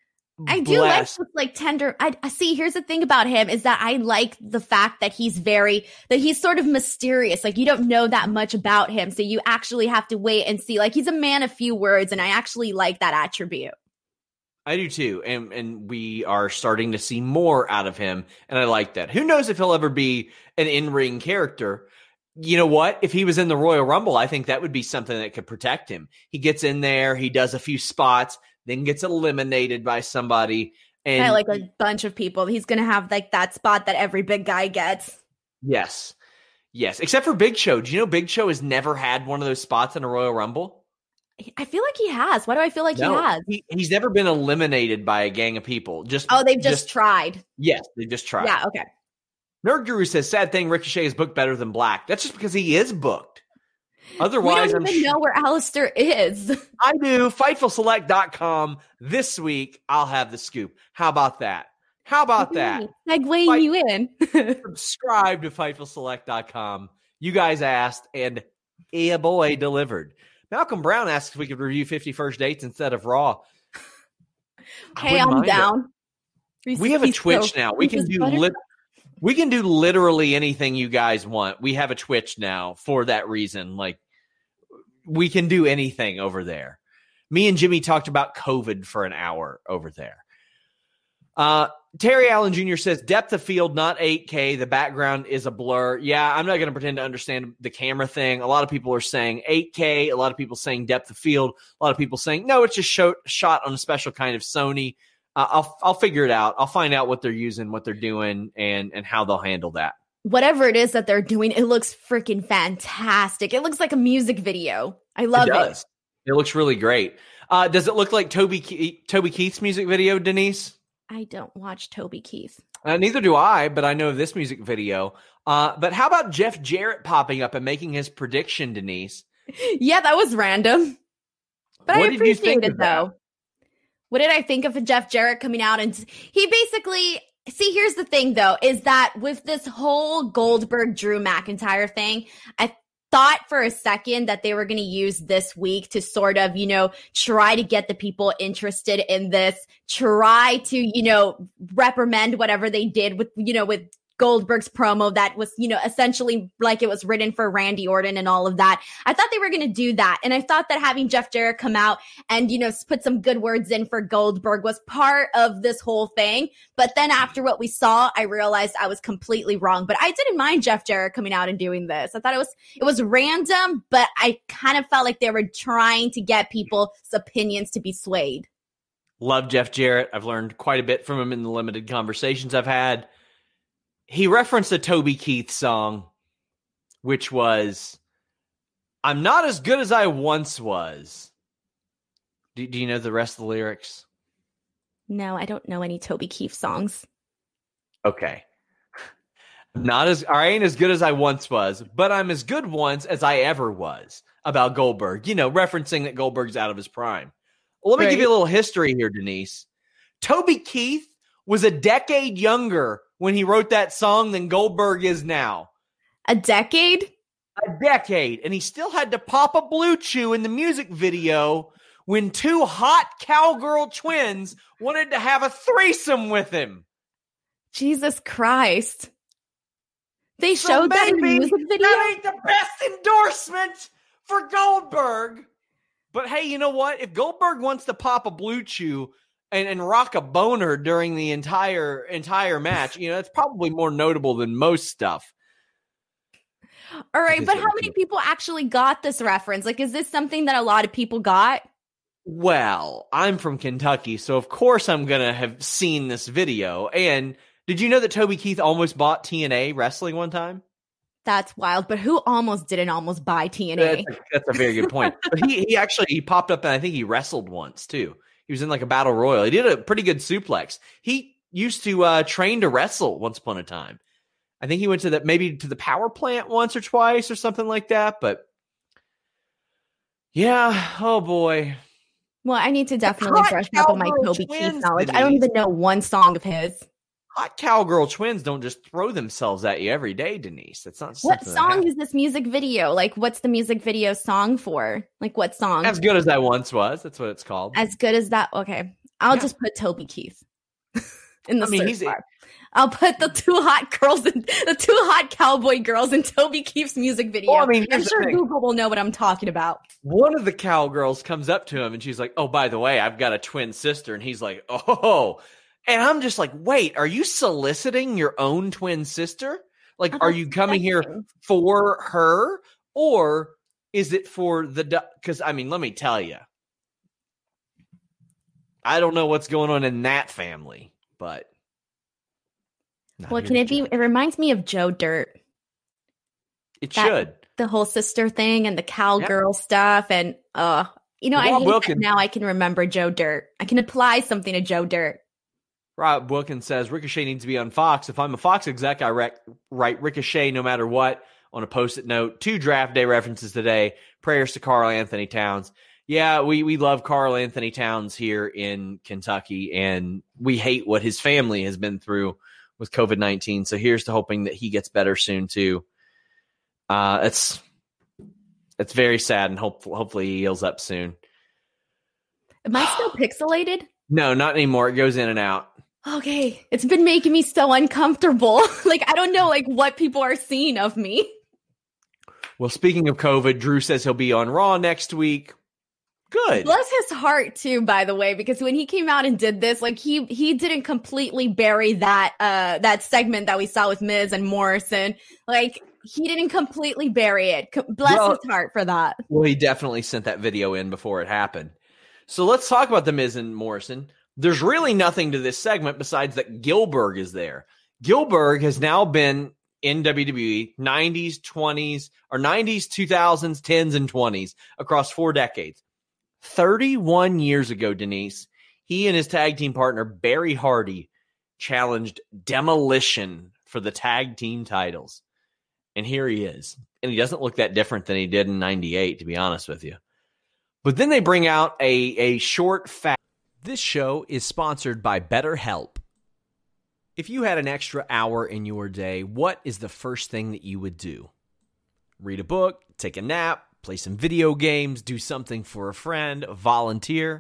I do Bless. like like tender. I, I see. Here's the thing about him is that I like the fact that he's very that he's sort of mysterious. Like you don't know that much about him, so you actually have to wait and see. Like he's a man of few words, and I actually like that attribute. I do too, and and we are starting to see more out of him, and I like that. Who knows if he'll ever be an in-ring character? You know what? If he was in the Royal Rumble, I think that would be something that could protect him. He gets in there, he does a few spots, then gets eliminated by somebody. And I like a bunch of people. He's going to have like that spot that every big guy gets. Yes. Yes. Except for Big Show. Do you know Big Show has never had one of those spots in a Royal Rumble? I feel like he has. Why do I feel like no, he has? He, he's never been eliminated by a gang of people. Just Oh, they've just, just tried. Yes, they just tried. Yeah, okay. Nerd Guru says, sad thing, Ricochet is booked better than Black. That's just because he is booked. Otherwise, we don't I'm even sure- know where Alistair is. I do. Fightful Select dot com. This week, I'll have the scoop. How about that? How about that? Segwaying Fight- you in. Subscribe to Fightful Select dot com. You guys asked, and yeah, boy, delivered. Malcolm Brown asked if we could review fifty First Dates instead of Raw. Hey, I'm down. It. We have a Twitch now. We can do lit- we can do literally anything you guys want. We have a Twitch now for that reason. Like, we can do anything over there. Me and Jimmy talked about COVID for an hour over there. Uh, Terry Allen Junior says, depth of field, not eight K. The background is a blur. Yeah, I'm not going to pretend to understand the camera thing. A lot of people are saying eight K. A lot of people saying depth of field. A lot of people saying, no, it's just show, shot on a special kind of Sony. Uh, I'll I'll figure it out. I'll find out what they're using, what they're doing, and and how they'll handle that. Whatever it is that they're doing, it looks freaking fantastic. It looks like a music video. I love it. It, does. It looks really great. Uh, does it look like Toby Ke- Toby Keith's music video, Denise? I don't watch Toby Keith. Uh, neither do I, but I know this music video. Uh, but how about Jeff Jarrett popping up and making his prediction, Denise? Yeah, that was random. But what I appreciate it, though. What did I think of Jeff Jarrett coming out? And he basically, see, here's the thing, though, is that with this whole Goldberg Drew McIntyre thing, I thought for a second that they were going to use this week to sort of, you know, try to get the people interested in this, try to, you know, reprimand whatever they did with, you know, with Goldberg's promo that was, you know, essentially like it was written for Randy Orton and all of that. I thought they were going to do that. And I thought that having Jeff Jarrett come out and, you know, put some good words in for Goldberg was part of this whole thing. But then after what we saw, I realized I was completely wrong. But I didn't mind Jeff Jarrett coming out and doing this. I thought it was, it was random, but I kind of felt like they were trying to get people's opinions to be swayed. Love Jeff Jarrett. I've learned quite a bit from him in the limited conversations I've had. He referenced a Toby Keith song, which was, I'm not as good as I once was. Do, do you know the rest of the lyrics? No, I don't know any Toby Keith songs. Okay. Not as, I ain't as good as I once was, but I'm as good once as I ever was about Goldberg. You know, referencing that Goldberg's out of his prime. Well, let me right. give you a little history here, Denise. Toby Keith was a decade younger when he wrote that song than Goldberg is now. A decade? a decade, and he still had to pop a Blue Chew in the music video when two hot cowgirl twins wanted to have a threesome with him. Jesus Christ. They So showed that in the maybe music video? That ain't the best endorsement for Goldberg. But hey, you know what? If Goldberg wants to pop a Blue Chew and, and rock a boner during the entire entire match, you know, it's probably more notable than most stuff. All right, but how many people actually got this reference? Like, is this something that a lot of people got? Well, I'm from Kentucky, so of course I'm going to have seen this video. And did you know that Toby Keith almost bought T N A Wrestling one time? That's wild, but who almost didn't almost buy T N A? That's a, that's a very good point. But he, he actually, he popped up and I think he wrestled once too. He was in like a battle royal. He did a pretty good suplex. He used to uh, train to wrestle once upon a time. I think he went to the, maybe to the power plant once or twice or something like that. But yeah, oh boy. Well, I need to definitely Hot brush up on my Cowgirl Toby Keith Twins, knowledge. I don't Denise. even know one song of his. Hot cowgirl twins don't just throw themselves at you every day, Denise. That's not What something that song happens. is this music video? Like, what's the music video song for? Like, what song? As good as I once was. That's what it's called. As good as that? Okay. I'll Yeah. just put Toby Keith in the I mean, search he's- bar. I'll put the two hot girls and the two hot cowboy girls in Toby Keith's music video. Well, I mean, I'm here's the sure thing. Google will know what I'm talking about. One of the cowgirls comes up to him and she's like, "Oh, by the way, I've got a twin sister." And he's like, "Oh." And I'm just like, wait, are you soliciting your own twin sister? Like, Oh, are that's you coming here disgusting. for her? Or is it for the, because I mean, let me tell you, I don't know what's going on in that family, but. Not Well, here can to it be? judge. It reminds me of Joe Dirt, It that- should. the whole sister thing and the cowgirl stuff. And, uh, you know, I Rob hate Wilkins- that now I can remember Joe Dirt. I can apply something to Joe Dirt. Rob Wilkins says Ricochet needs to be on Fox. If I'm a Fox exec, I rec- write Ricochet no matter what on a post-it note. Two draft day references today. Prayers to Karl Anthony Towns. Yeah, we, we love Karl Anthony Towns here in Kentucky, and we hate what his family has been through with COVID nineteen. So here's to hoping that he gets better soon too. Uh, it's it's very sad, and hope, hopefully he heals up soon. Am I still pixelated? No, not anymore. It goes in and out. Okay. It's been making me so uncomfortable. Like, I don't know, like, what people are seeing of me. Well, speaking of COVID, Drew says he'll be on Raw next week. Good. Bless his heart, too, by the way, because when he came out and did this, like, he he didn't completely bury that uh that segment that we saw with Miz and Morrison. Like, he didn't completely bury it. Co- Bless Well- his heart for that. Well, he definitely sent that video in before it happened. So let's talk about the Miz and Morrison. There's really nothing to this segment besides that Gilbert is there. Gilbert has now been in W W E nineties, twenties, or nineties, two thousands, tens, and twenties across four decades. thirty-one years ago, Denise, he and his tag team partner, Barry Hardy, challenged Demolition for the tag team titles. And here he is. And he doesn't look that different than he did in ninety-eight, to be honest with you. But then they bring out a, a short fact. This show is sponsored by BetterHelp. If you had an extra hour in your day, what is the first thing that you would do? Read a book, take a nap, play some video games, do something for a friend, volunteer.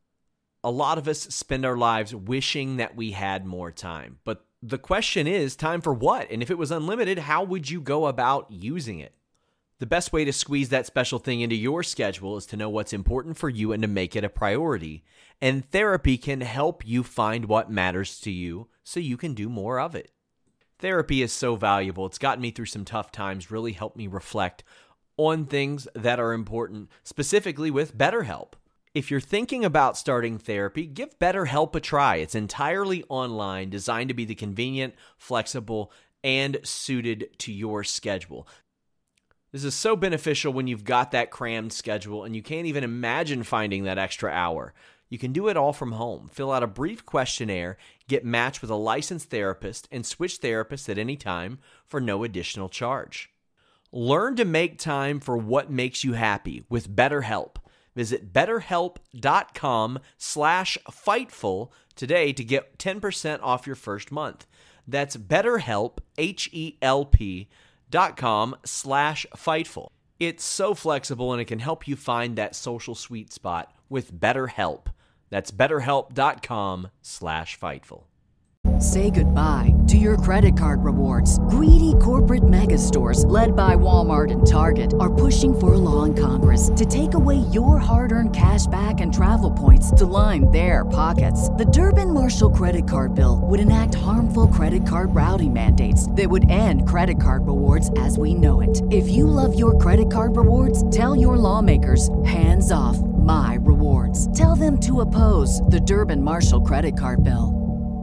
A lot of us spend our lives wishing that we had more time. But the question is, time for what? And if it was unlimited, how would you go about using it? The best way to squeeze that special thing into your schedule is to know what's important for you and to make it a priority. And therapy can help you find what matters to you so you can do more of it. Therapy is so valuable. It's gotten me through some tough times, really helped me reflect on things that are important, specifically with BetterHelp. If you're thinking about starting therapy, give BetterHelp a try. It's entirely online, designed to be the convenient, flexible, and suited to your schedule. This is so beneficial when you've got that crammed schedule and you can't even imagine finding that extra hour. You can do it all from home. Fill out a brief questionnaire, get matched with a licensed therapist, and switch therapists at any time for no additional charge. Learn to make time for what makes you happy with BetterHelp. Visit betterhelp.com slash Fightful today to get ten percent off your first month. That's BetterHelp, H E L P betterhelp.com slash Fightful. It's so flexible and it can help you find that social sweet spot with BetterHelp. That's betterhelp.com slash Fightful. Say goodbye to your credit card rewards. Greedy corporate mega stores, led by Walmart and Target, are pushing for a law in Congress to take away your hard-earned cash back and travel points to line their pockets. The Durbin-Marshall credit card bill would enact harmful credit card routing mandates that would end credit card rewards as we know it. If you love your credit card rewards, tell your lawmakers, hands off my rewards. Tell them to oppose the Durbin-Marshall credit card bill.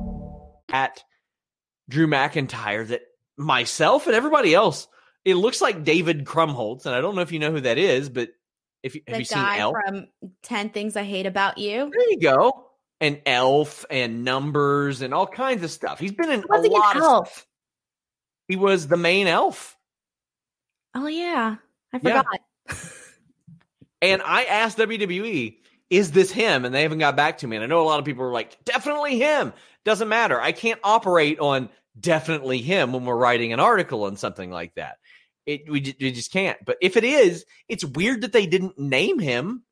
At Drew McIntyre that myself and everybody else, it looks like David Krumholtz, and I don't know if you know who that is, but if you, have the you seen guy Elf? From ten Things I Hate About You. There you go. And Elf and Numbers and all kinds of stuff. He's been in Was a he lot an of elf? stuff. He was the main elf. Oh yeah, I forgot. Yeah. And I asked W W E, is this him? And they haven't got back to me. And I know a lot of people are like, definitely him. Doesn't matter. I can't operate on definitely him when we're writing an article on something like that. It we, we just can't. But if it is, it's weird that they didn't name him.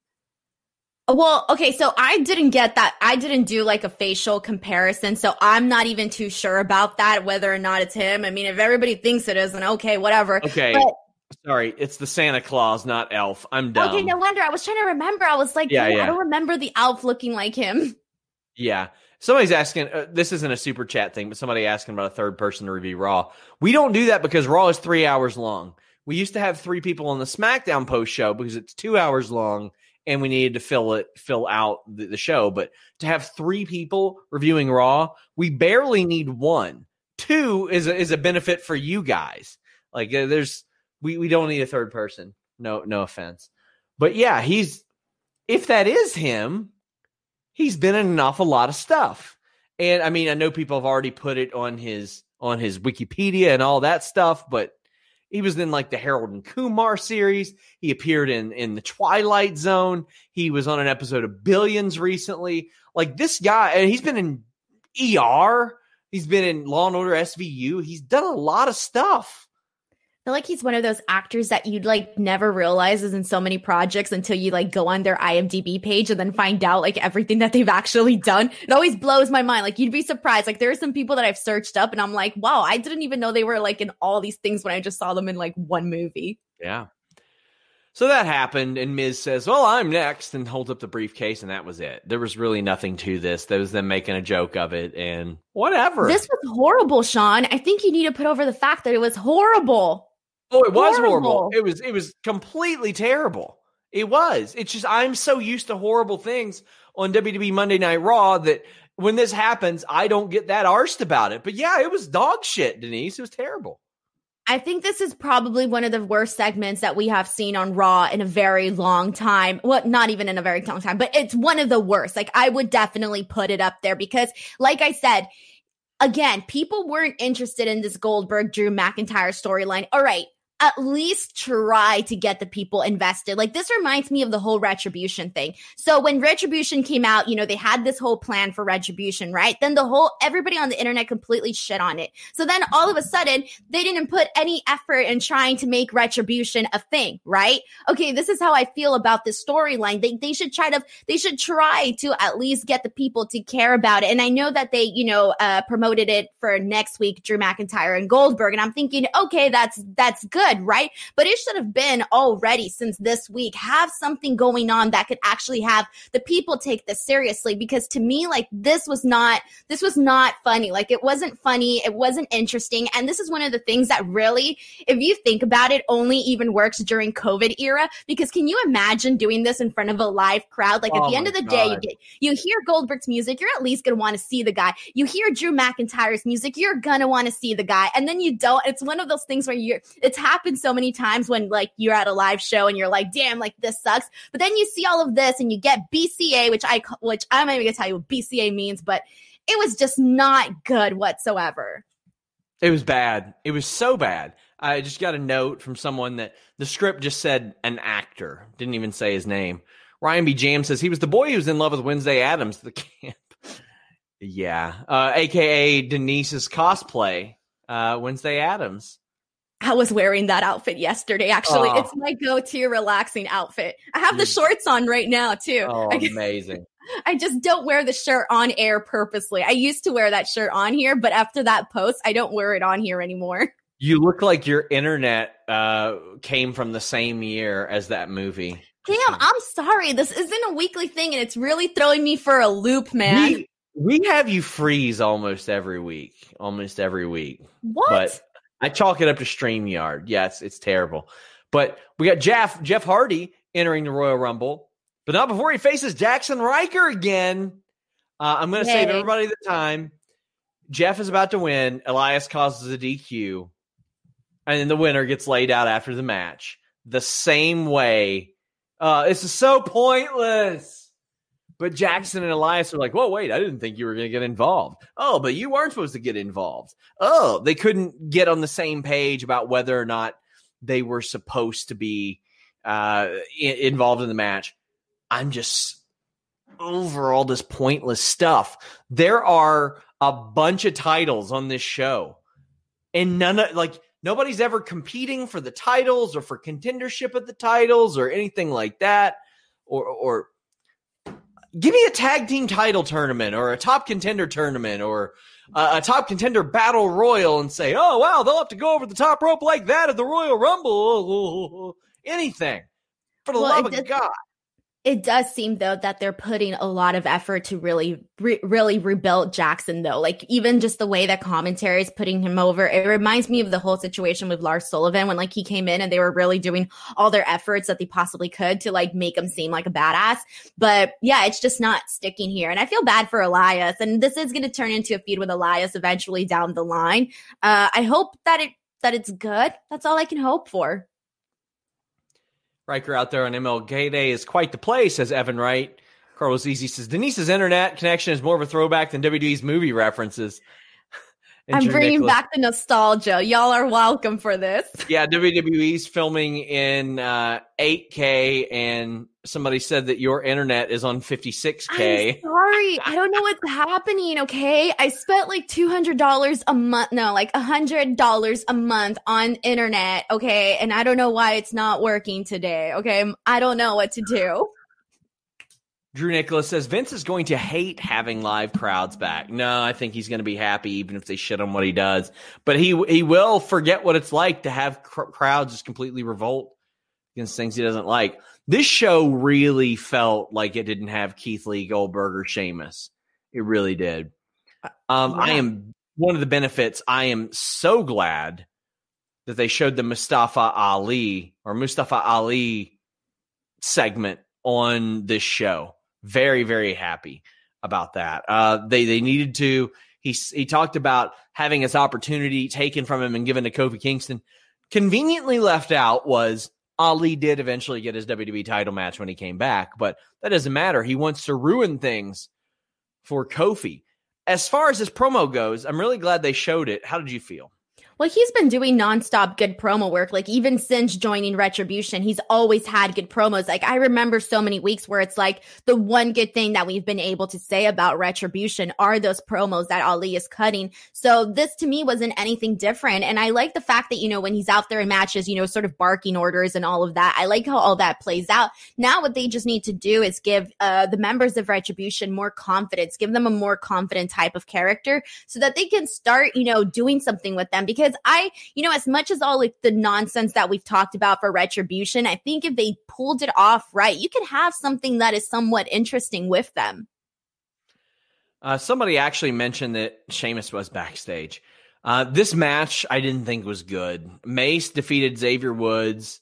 Well, okay, so I didn't get that. I didn't do like a facial comparison, so I'm not even too sure about that, whether or not it's him. I mean, if everybody thinks it is, then okay, whatever. Okay. But, sorry, it's the Santa Claus, not Elf. I'm dumb. okay, no wonder. I was trying to remember. I was like, Yeah, yeah, yeah. I don't remember the elf looking like him. Yeah. Somebody's asking, uh, this isn't a super chat thing, but somebody asking about a third person to review Raw. We don't do that because Raw is three hours long. We used to have three people on the SmackDown post show because it's two hours long and we needed to fill it, fill out the, the show. But to have three people reviewing Raw, we barely need one. Two is a, is a benefit for you guys. Like uh, there's, we, we don't need a third person. No, no offense. But yeah, he's, if that is him, he's been in an awful lot of stuff. And I mean, I know people have already put it on his on his Wikipedia and all that stuff, but he was in like the Harold and Kumar series. He appeared in, in the Twilight Zone. He was on an episode of Billions recently. Like this guy, and he's been in E R. He's been in Law and Order S V U. He's done a lot of stuff. I feel like he's one of those actors that you'd like never realize is in so many projects until you like go on their I M D B page and then find out like everything that they've actually done. It always blows my mind. Like you'd be surprised. Like there are some people that I've searched up and I'm like, wow, I didn't even know they were like in all these things when I just saw them in like one movie. Yeah. So that happened, and Miz says, well, I'm next, and holds up the briefcase, and that was it. There was really nothing to this. There was them making a joke of it, and whatever. This was horrible, Sean. I think you need to put over the fact that it was horrible. Oh, it was Horrible. horrible. It was it was completely terrible. It was. It's just I'm so used to horrible things on W W E Monday Night Raw that when this happens, I don't get that arsed about it. But yeah, it was dog shit, Denise. It was terrible. I think this is probably one of the worst segments that we have seen on Raw in a very long time. Well, not even in a very long time, but it's one of the worst. Like I would definitely put it up there because like I said, again, people weren't interested in this Goldberg Drew McIntyre storyline. All right. At least try to get the people invested. Like this reminds me of the whole Retribution thing. So when Retribution came out, you know, they had this whole plan for Retribution, right? Then the whole, everybody on the internet completely shit on it. So then all of a sudden they didn't put any effort in trying to make Retribution a thing, right? Okay, this is how I feel about this storyline. They, they should try to, they should try to at least get the people to care about it. And I know that they, you know, uh, promoted it for next week, Drew McIntyre and Goldberg. And I'm thinking, okay, that's, that's good. Right? But it should have been already since this week. Have something going on that could actually have the people take this seriously. Because to me, like this was not, this was not funny. Like it wasn't funny. It wasn't interesting. And this is one of the things that really, if you think about it, only even works during COVID era. Because can you imagine doing this in front of a live crowd? Like at Oh the end my of the day, you God. get, you hear Goldberg's music, you're at least going to want to see the guy. You hear Drew McIntyre's music, you're going to want to see the guy. And then you don't. It's one of those things where you're, it's happened so many times when like you're at a live show and you're like, damn, like this sucks. But then you see all of this and you get B C A, which I, which I'm not even gonna tell you what B C A means, but it was just not good whatsoever. It was bad. It was so bad. I just got a note from someone that the script just said an actor. Didn't even say his name. Ryan B. Jam says he was the boy who was in love with Wednesday Addams at the camp. Yeah. Uh, A K A Denise's cosplay, uh, Wednesday Addams. I was wearing that outfit yesterday. Actually, oh. It's my go-to relaxing outfit. I have the shorts on right now too. Oh, I, amazing. I just don't wear the shirt on air purposely. I used to wear that shirt on here, but after that post, I don't wear it on here anymore. You look like your internet uh, came from the same year as that movie. Damn, I'm sorry. This isn't a weekly thing, and it's really throwing me for a loop, man. We, we have you freeze almost every week. Almost every week. What? But I chalk it up to StreamYard. Yes, it's terrible. But we got Jeff, Jeff Hardy entering the Royal Rumble. But not before he faces Jackson Riker again. Uh, I'm going to save everybody the time. Jeff is about to win. Elias causes a D Q. And then the winner gets laid out after the match. The same way. Uh, this is so pointless. But Jackson and Elias are like, whoa, wait, I didn't think you were going to get involved. Oh, but you weren't supposed to get involved. Oh, they couldn't get on the same page about whether or not they were supposed to be uh, I- involved in the match. I'm just over all this pointless stuff. There are a bunch of titles on this show, and none of like nobody's ever competing for the titles or for contendership of the titles or anything like that. Or, or give me a tag team title tournament or a top contender tournament or a, a top contender battle royal and say, oh, wow, they'll have to go over the top rope like that at the Royal Rumble. Anything. For the well, love of God. It does seem, though, that they're putting a lot of effort to really, re- really rebuild Jackson, though. Like, even just the way that commentary is putting him over, it reminds me of the whole situation with Lars Sullivan when, like, he came in and they were really doing all their efforts that they possibly could to, like, make him seem like a badass. But, yeah, it's just not sticking here. And I feel bad for Elias. And this is going to turn into a feud with Elias eventually down the line. Uh, I hope that it that it's good. That's all I can hope for. Riker out there on M L K Day is quite the place, says Evan Wright. Carlos Easy says, Denise's internet connection is more of a throwback than W W E's movie references. I'm Drew bringing Nicholas, back the nostalgia. Y'all are welcome for this. Yeah, W W E's filming in uh, eight K, and somebody said that your internet is on fifty-six K. I'm sorry. I don't know what's happening, okay? I spent like two hundred dollars a month. No, like one hundred dollars a month on internet, okay? And I don't know why it's not working today, okay? I don't know what to do. Drew Nicholas says, Vince is going to hate having live crowds back. No, I think he's going to be happy even if they shit on what he does. But he he will forget what it's like to have cr- crowds just completely revolt against things he doesn't like. This show really felt like it didn't have Keith Lee, Goldberg, or Sheamus. It really did. Um, yeah. I am one of the benefits. I am so glad that they showed the Mustafa Ali or Mustafa Ali segment on this show. Very, very happy about that. Uh, they they needed to. He he talked about having his opportunity taken from him and given to Kofi Kingston. Conveniently left out was Ali did eventually get his W W E title match when he came back, but that doesn't matter. He wants to ruin things for Kofi. As far as his promo goes, I'm really glad they showed it. How did you feel? Well, he's been doing nonstop good promo work. Like, even since joining Retribution, he's always had good promos. Like, I remember so many weeks where it's like the one good thing that we've been able to say about Retribution are those promos that Ali is cutting. So this to me wasn't anything different. And I like the fact that, you know, when he's out there in matches, you know, sort of barking orders and all of that. I like how all that plays out. Now what they just need to do is give uh, the members of Retribution more confidence, give them a more confident type of character so that they can start, you know, doing something with them. Because I, you know, as much as all like the nonsense that we've talked about for Retribution, I think if they pulled it off right, you could have something that is somewhat interesting with them. Uh, somebody actually mentioned that Sheamus was backstage. Uh, this match I didn't think was good. Mace defeated Xavier Woods.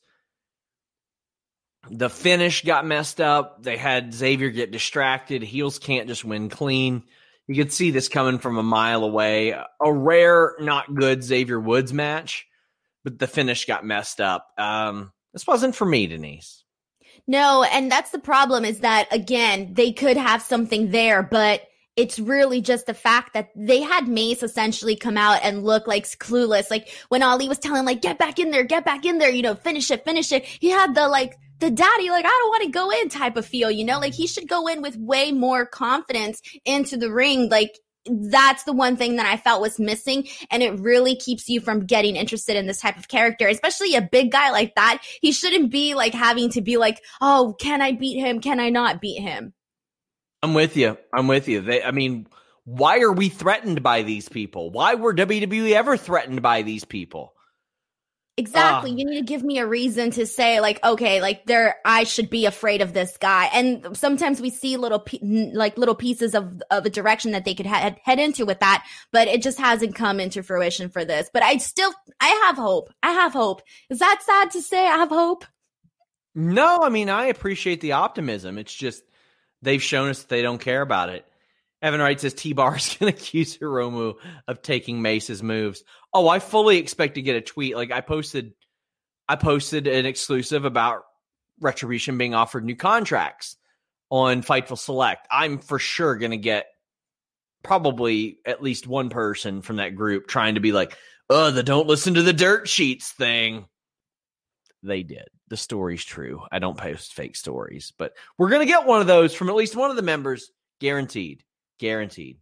The finish got messed up. They had Xavier get distracted. Heels can't just win clean. You could see this coming from a mile away. A rare, not good Xavier Woods match, but the finish got messed up. Um, this wasn't for me, Denise. No, and that's the problem is that, again, they could have something there, but it's really just the fact that they had Mace essentially come out and look like clueless. Like when Ali was telling, like, get back in there, get back in there, you know, finish it, finish it. He had the, like, the daddy, like, I don't want to go in type of feel, you know, like he should go in with way more confidence into the ring. Like, that's the one thing that I felt was missing. And it really keeps you from getting interested in this type of character, especially a big guy like that. He shouldn't be like having to be like, oh, can I beat him? Can I not beat him? I'm with you. I'm with you. They, I mean, why are we threatened by these people? Why were W W E ever threatened by these people? Exactly. Uh, you need to give me a reason to say like, okay, like there, I should be afraid of this guy. And sometimes we see little, like little pieces of, of a direction that they could ha- head into with that, but it just hasn't come into fruition for this. But I still, I have hope. I have hope. Is that sad to say? I have hope. No, I mean, I appreciate the optimism. It's just, they've shown us that they don't care about it. Evan Wright says T-Bar is going to accuse Hiromu of taking Mace's moves. Oh, I fully expect to get a tweet. Like I posted, I posted an exclusive about Retribution being offered new contracts on Fightful Select. I'm for sure going to get probably at least one person from that group trying to be like, oh, the don't listen to the dirt sheets thing. They did. The story's true. I don't post fake stories, but we're going to get one of those from at least one of the members. Guaranteed. Guaranteed.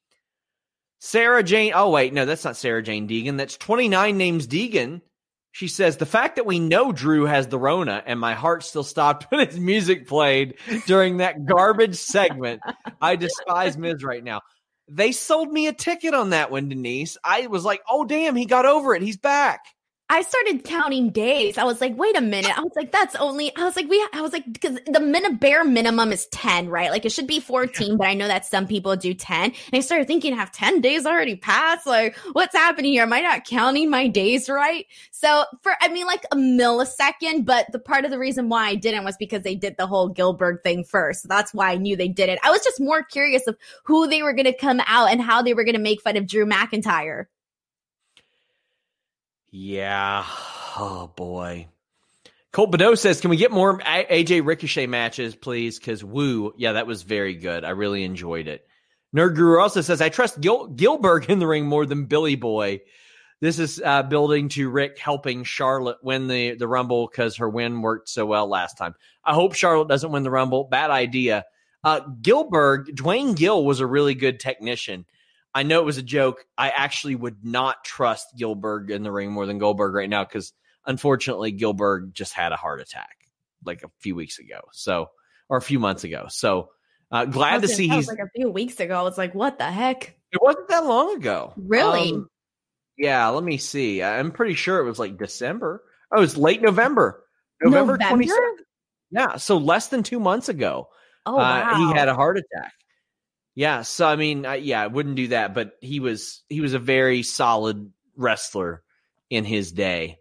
Sarah Jane. Oh, wait. No, that's not Sarah Jane Deegan. That's twenty-nine names Deegan. She says, the fact that we know Drew has the Rona and my heart still stopped when his music played during that garbage segment. I despise Miz right now. They sold me a ticket on that one, Denise. I was like, oh, damn, he got over it. He's back. I started counting days. I was like, wait a minute. I was like, that's only, I was like, we, I was like, because the min- bare minimum is ten, right? Like it should be fourteen, but I know that some people do ten. And I started thinking, have ten days already passed? Like, what's happening here? Am I not counting my days right? So for, I mean, like a millisecond, but the part of the reason why I didn't was because they did the whole Gilbert thing first. So that's why I knew they did it. I was just more curious of who they were going to come out and how they were going to make fun of Drew McIntyre. Yeah. Oh, boy. Colt Badeau says, can we get more A J Ricochet matches, please? Because, woo, yeah, that was very good. I really enjoyed it. Nerd Guru also says, I trust Gil- Gilbert in the ring more than Billy Boy. This is uh, building to Rick helping Charlotte win the, the Rumble because her win worked so well last time. I hope Charlotte doesn't win the Rumble. Bad idea. Uh, Gilbert, Dwayne Gill was a really good technician. I know it was a joke. I actually would not trust Gilbert in the ring more than Goldberg right now because, unfortunately, Gilbert just had a heart attack like a few weeks ago, so or a few months ago. So uh, glad to see he's like a few weeks ago. I was like, what the heck? It wasn't that long ago, really? Um, yeah, let me see. I'm pretty sure it was like December. Oh, it was late November, November twenty-second. Yeah, so less than two months ago. Oh, wow. Uh, he had a heart attack. Yeah, so I mean, I, yeah, I wouldn't do that, but he was he was a very solid wrestler in his day.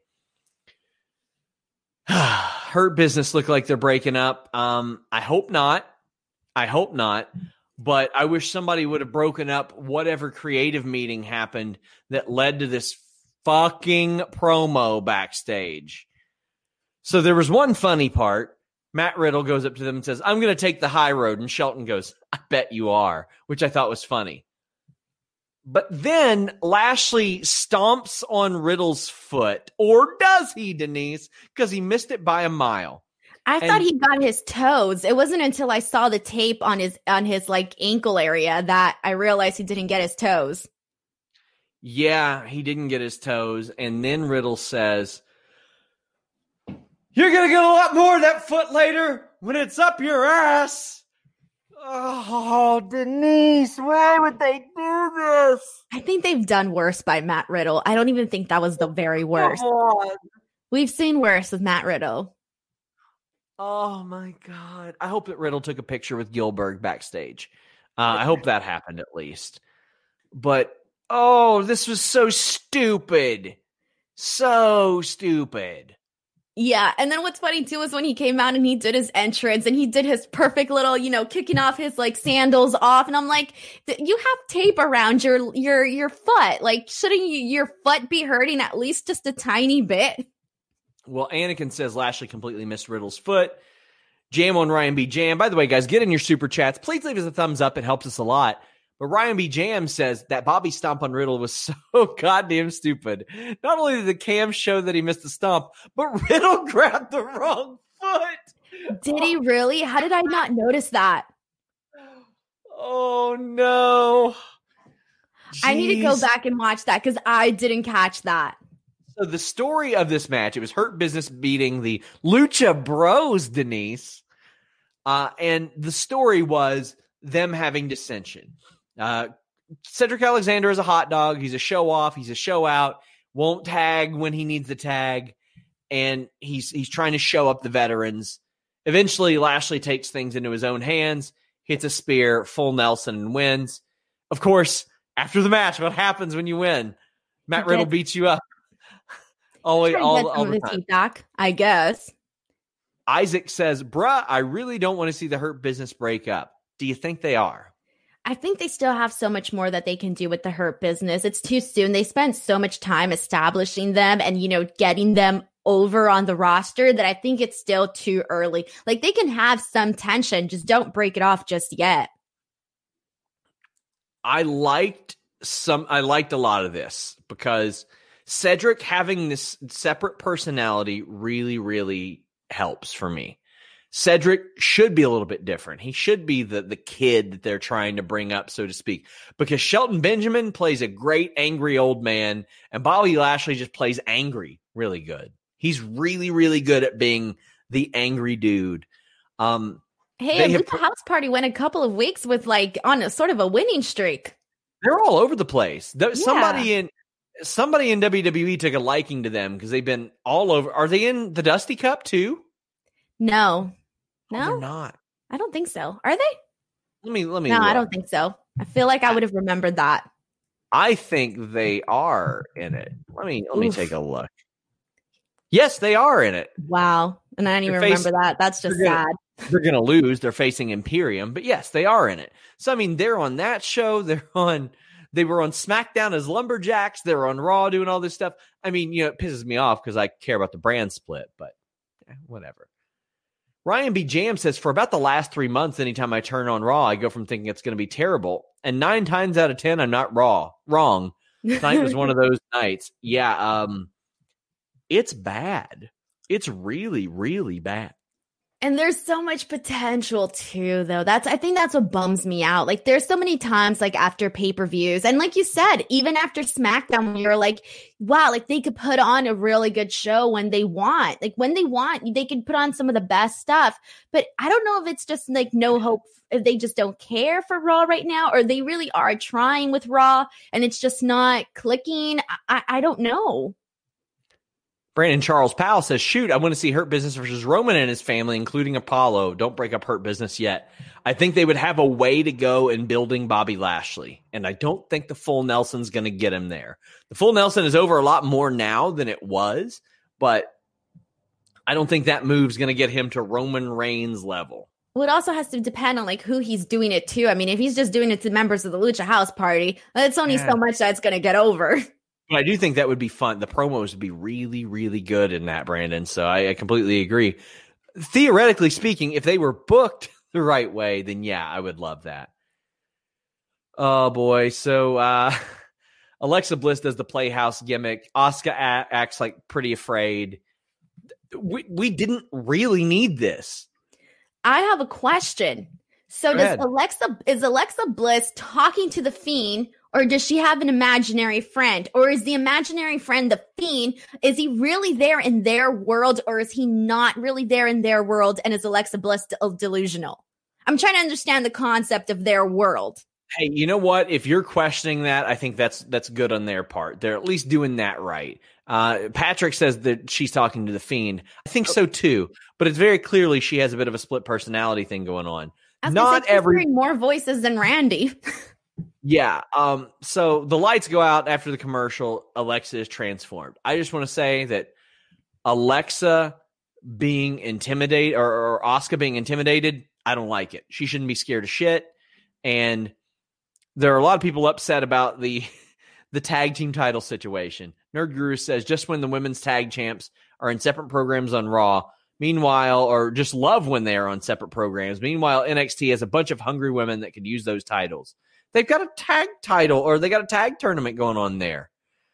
Hurt Business look like they're breaking up. Um, I hope not. I hope not. But I wish somebody would have broken up whatever creative meeting happened that led to this fucking promo backstage. So there was one funny part. Matt Riddle goes up to them and says, I'm going to take the high road. And Shelton goes, I bet you are, which I thought was funny. But then Lashley stomps on Riddle's foot. Or does he, Denise? Because he missed it by a mile. I and- thought he got his toes. It wasn't until I saw the tape on his on his like ankle area that I realized he didn't get his toes. Yeah, he didn't get his toes. And then Riddle says, you're going to get a lot more of that foot later when it's up your ass. Oh, Denise, why would they do this? I think they've done worse by Matt Riddle. I don't even think that was the very worst. Oh, We've seen worse with Matt Riddle. oh my God. I hope that Riddle took a picture with Gilbert backstage. Uh, I hope that happened at least. But, oh, this was so stupid. So stupid. Yeah, and then what's funny too is when he came out and he did his entrance and he did his perfect little, you know, kicking off his like sandals off, and I'm like, you have tape around your your your foot. Like, shouldn't you, your foot be hurting at least just a tiny bit? Well, Anakin says Lashley completely missed Riddle's foot. Jam on Ryan B. Jam. By the way, guys, get in your super chats. Please leave us a thumbs up. It helps us a lot. But Ryan B. Jam says that Bobby stomp on Riddle was so goddamn stupid. Not only did the cam show that he missed the stomp, but Riddle grabbed the wrong foot. Did he really? How did I not notice that? Oh, no. I need to go back and watch that because I didn't catch that. So the story of this match, it was Hurt Business beating the Lucha Bros, Denise. Uh, and the story was them having dissension. Uh, Cedric Alexander is a hot dog. He's a show off. He's a show out. Won't tag when he needs the tag. And he's he's trying to show up the veterans. Eventually, Lashley takes things into his own hands, hits a spear, full Nelson, and wins. Of course, after the match, what happens when you win? Matt Riddle beats you up. all all, all the time. Feedback, I guess. Isaac says, bruh, I really don't want to see the Hurt Business break up. Do you think they are? I think they still have so much more that they can do with the Hurt Business. It's too soon. They spent so much time establishing them and, you know, getting them over on the roster that I think it's still too early. Like, they can have some tension, just don't break it off just yet. I liked some, I liked a lot of this because Cedric having this separate personality really, really helps for me. Cedric should be a little bit different. He should be the, the kid that they're trying to bring up, so to speak, because Shelton Benjamin plays a great angry old man and Bobby Lashley just plays angry really good. He's really, really good at being the angry dude. Um, hey, Lucha have, House Party went a couple of weeks with like on a sort of a winning streak. They're all over the place. There, yeah. Somebody in somebody in W W E took a liking to them because they've been all over. Are they in the Dusty Cup too? No, no, oh, they're not. I don't think so. Are they? Let me let me. No, look. I don't think so. I feel like I would have remembered that. I think they are in it. Let me let Oof. me take a look. Yes, they are in it. Wow. And I didn't even facing, remember that. That's just they're sad. Gonna, they're going to lose. They're facing Imperium. But yes, they are in it. So, I mean, they're on that show. They're on, they were on SmackDown as Lumberjacks. They're on Raw doing all this stuff. I mean, you know, it pisses me off because I care about the brand split, but eh, whatever. Ryan B. Jam says, for about the last three months, anytime I turn on Raw, I go from thinking it's going to be terrible. And nine times out of ten, I'm not raw. Wrong. Tonight was one of those nights. Yeah, um, it's bad. It's really, really bad. And there's so much potential too, though. That's, I think that's what bums me out. Like, there's so many times, like after pay-per-views, and like you said, even after SmackDown, you're like, wow, like they could put on a really good show when they want. Like when they want, they can put on some of the best stuff. But I don't know if it's just like no hope, if they just don't care for Raw right now, or they really are trying with Raw and it's just not clicking. I, I don't know. Brandon Charles Powell says, shoot, I want to see Hurt Business versus Roman and his family, including Apollo. Don't break up Hurt Business yet. I think they would have a way to go in building Bobby Lashley, and I don't think the full Nelson's going to get him there. The full Nelson is over a lot more now than it was, but I don't think that move's going to get him to Roman Reigns level. Well, it also has to depend on like who he's doing it to. I mean, if he's just doing it to members of the Lucha House Party, it's only yeah. so much that's going to get over. But I do think that would be fun. The promos would be really, really good in that, Brandon. So I, I completely agree. Theoretically speaking, if they were booked the right way, then yeah, I would love that. Oh boy. So uh, Alexa Bliss does the Playhouse gimmick. Asuka a- acts like pretty afraid. We we didn't really need this. I have a question. So Go does ahead. Alexa is Alexa Bliss talking to the Fiend? Or does she have an imaginary friend? Or is the imaginary friend the Fiend? Is he really there in their world? Or is he not really there in their world? And is Alexa Bliss delusional? I'm trying to understand the concept of their world. Hey, you know what? If you're questioning that, I think that's that's good on their part. They're at least doing that right. Uh, Patrick says that she's talking to the Fiend. I think so too. But it's very clearly she has a bit of a split personality thing going on. Not every hearing more voices than Randy. Yeah. Um, so the lights go out after the commercial. Alexa is transformed. I just want to say that Alexa being intimidated or, or Asuka being intimidated, I don't like it. She shouldn't be scared of shit. And there are a lot of people upset about the the tag team title situation. Nerd Guru says just when the women's tag champs are in separate programs on Raw, meanwhile, or just love when they are on separate programs. Meanwhile, N X T has a bunch of hungry women that could use those titles. They've got a tag title or they got a tag tournament going on there.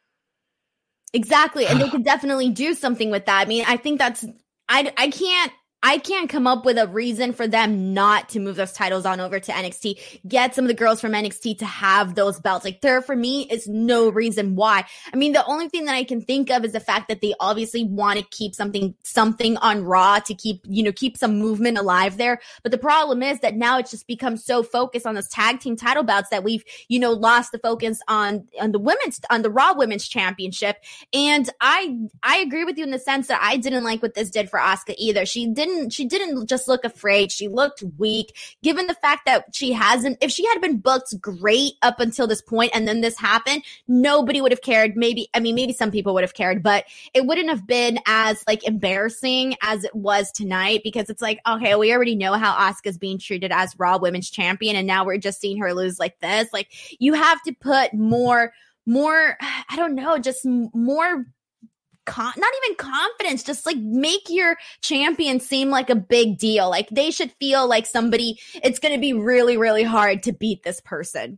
Exactly. And they could definitely do something with that. I mean, I think that's, I, I can't I can't come up with a reason for them not to move those titles on over to N X T, get some of the girls from N X T to have those belts. Like, there for me is no reason why. I mean, the only thing that I can think of is the fact that they obviously want to keep something, something on Raw to keep, you know, keep some movement alive there. But the problem is that now it's just become so focused on those tag team title bouts that we've, you know, lost the focus on, on the women's, on the Raw Women's Championship. And I, I agree with you in the sense that I didn't like what this did for Asuka either. She didn't She didn't just look afraid. She looked weak, given the fact that she hasn't, if she had been booked great up until this point and then this happened, nobody would have cared. Maybe, I mean, maybe some people would have cared, but it wouldn't have been as like embarrassing as it was tonight, because it's like, okay, we already know how Asuka's being treated as Raw Women's Champion, and now we're just seeing her lose like this. Like, you have to put more, more, I don't know, just more Con- not even confidence, just like make your champion seem like a big deal. Like, they should feel like somebody, it's going to be really, really hard to beat this person.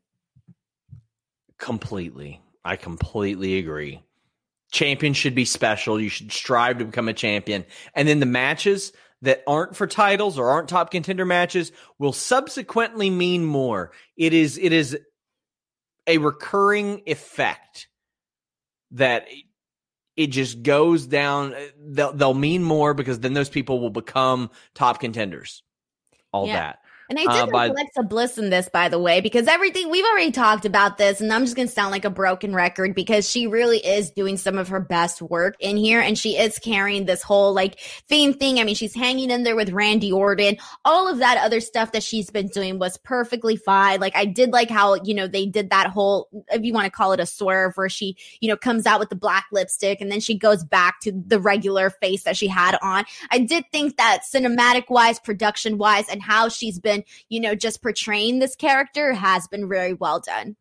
Completely. I completely agree. Champion should be special. You should strive to become a champion. And then the matches that aren't for titles or aren't top contender matches will subsequently mean more. It is, it is a recurring effect that it just goes down. They'll, they'll mean more because then those people will become top contenders. All yeah. that. And I did uh, like by, Alexa Bliss in this, by the way, because everything, we've already talked about this, and I'm just going to sound like a broken record, because she really is doing some of her best work in here, and she is carrying this whole, like, theme thing. I mean, she's hanging in there with Randy Orton. All of that other stuff that she's been doing was perfectly fine. Like, I did like how, you know, they did that whole, if you want to call it a swerve, where she, you know, comes out with the black lipstick, and then she goes back to the regular face that she had on. I did think that cinematic-wise, production-wise, and how she's been, you know, just portraying this character has been very well done.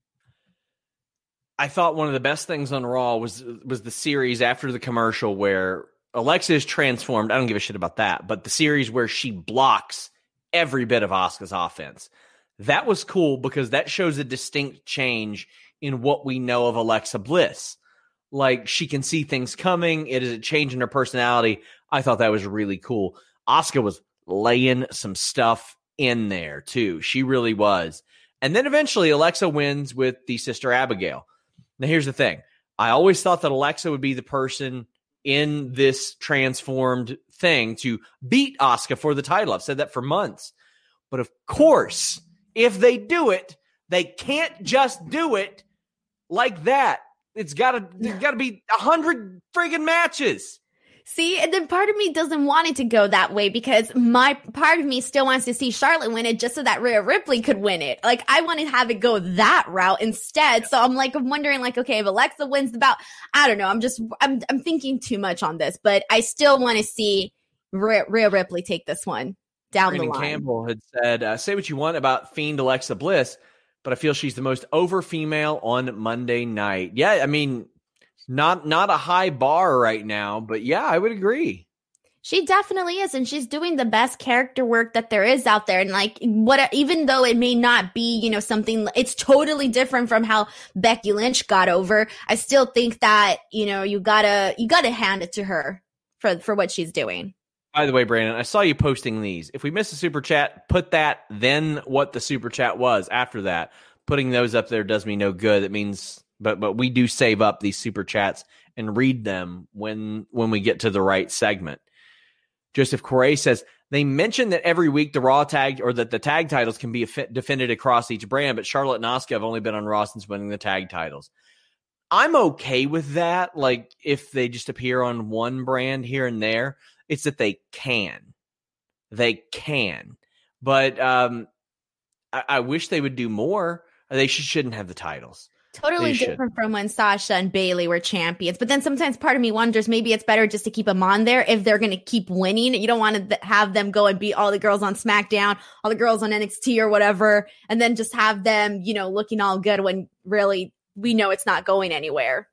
I thought one of the best things on Raw was was the series after the commercial where Alexa is transformed. I don't give a shit about that, but the series where she blocks every bit of Asuka's offense. That was cool because that shows a distinct change in what we know of Alexa Bliss. Like, she can see things coming. It is a change in her personality. I thought that was really cool. Asuka was laying some stuff in there too. She really was. And then eventually Alexa wins with the Sister Abigail. Now, here's the thing. I always thought that Alexa would be the person in this transformed thing to beat Asuka for the title. I've said that for months. But of course, if they do it, they can't just do it like that. It's gotta, there's gotta be a hundred friggin' matches. See, and then part of me doesn't want it to go that way, because my part of me still wants to see Charlotte win it just so that Rhea Ripley could win it. Like, I want to have it go that route instead. So I'm like, I'm wondering, like, okay, if Alexa wins the bout, I don't know. I'm just, I'm, I'm thinking too much on this, but I still want to see Rhea, Rhea Ripley take this one down Brandon the line. Campbell had said, uh, say what you want about Fiend Alexa Bliss, but I feel she's the most over female on Monday night. Yeah, I mean, Not not a high bar right now, but yeah, I would agree. She definitely is, and she's doing the best character work that there is out there. And like, what, even though it may not be, you know, something, it's totally different from how Becky Lynch got over. I still think that, you know, you gotta you gotta hand it to her for for what she's doing. By the way, Brandon, I saw you posting these. If we miss a super chat, put that then what the super chat was after that. Putting those up there does me no good. It means. But but we do save up these super chats and read them when when we get to the right segment. Joseph Correa says, they mentioned that every week the Raw tag or that the tag titles can be defended across each brand, but Charlotte and Asuka have only been on Raw since winning the tag titles. I'm okay with that. Like, if they just appear on one brand here and there, it's that they can. They can. But um, I, I wish they would do more. They should, shouldn't have the titles. Totally different from when Sasha and Bayley were champions. But then sometimes part of me wonders, maybe it's better just to keep them on there if they're going to keep winning. You don't want to th- have them go and beat all the girls on SmackDown, all the girls on N X T or whatever, and then just have them, you know, looking all good when really we know it's not going anywhere.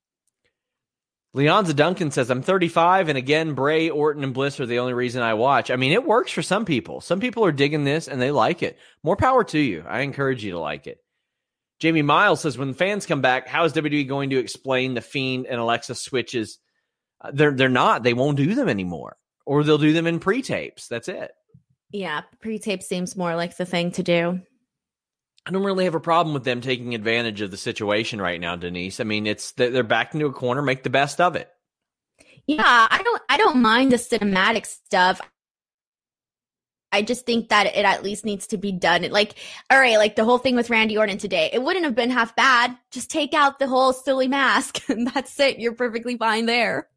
Leonza Duncan says, I'm thirty-five, and again, Bray, Orton, and Bliss are the only reason I watch. I mean, it works for some people. Some people are digging this, and they like it. More power to you. I encourage you to like it. Jamie Miles says, when fans come back, how is W W E going to explain the Fiend and Alexa switches? Uh, they're they're not. They won't do them anymore. or they'll do them in pre-tapes. That's it. Yeah, pre-tape seems more like the thing to do. I don't really have a problem with them taking advantage of the situation right now, Denise. I mean, it's they're backed into a corner, make the best of it. Yeah, I don't I don't mind the cinematic stuff. I just think that it at least needs to be done. Like, all right, like the whole thing with Randy Orton today, it wouldn't have been half bad. Just take out the whole silly mask and that's it. You're perfectly fine there.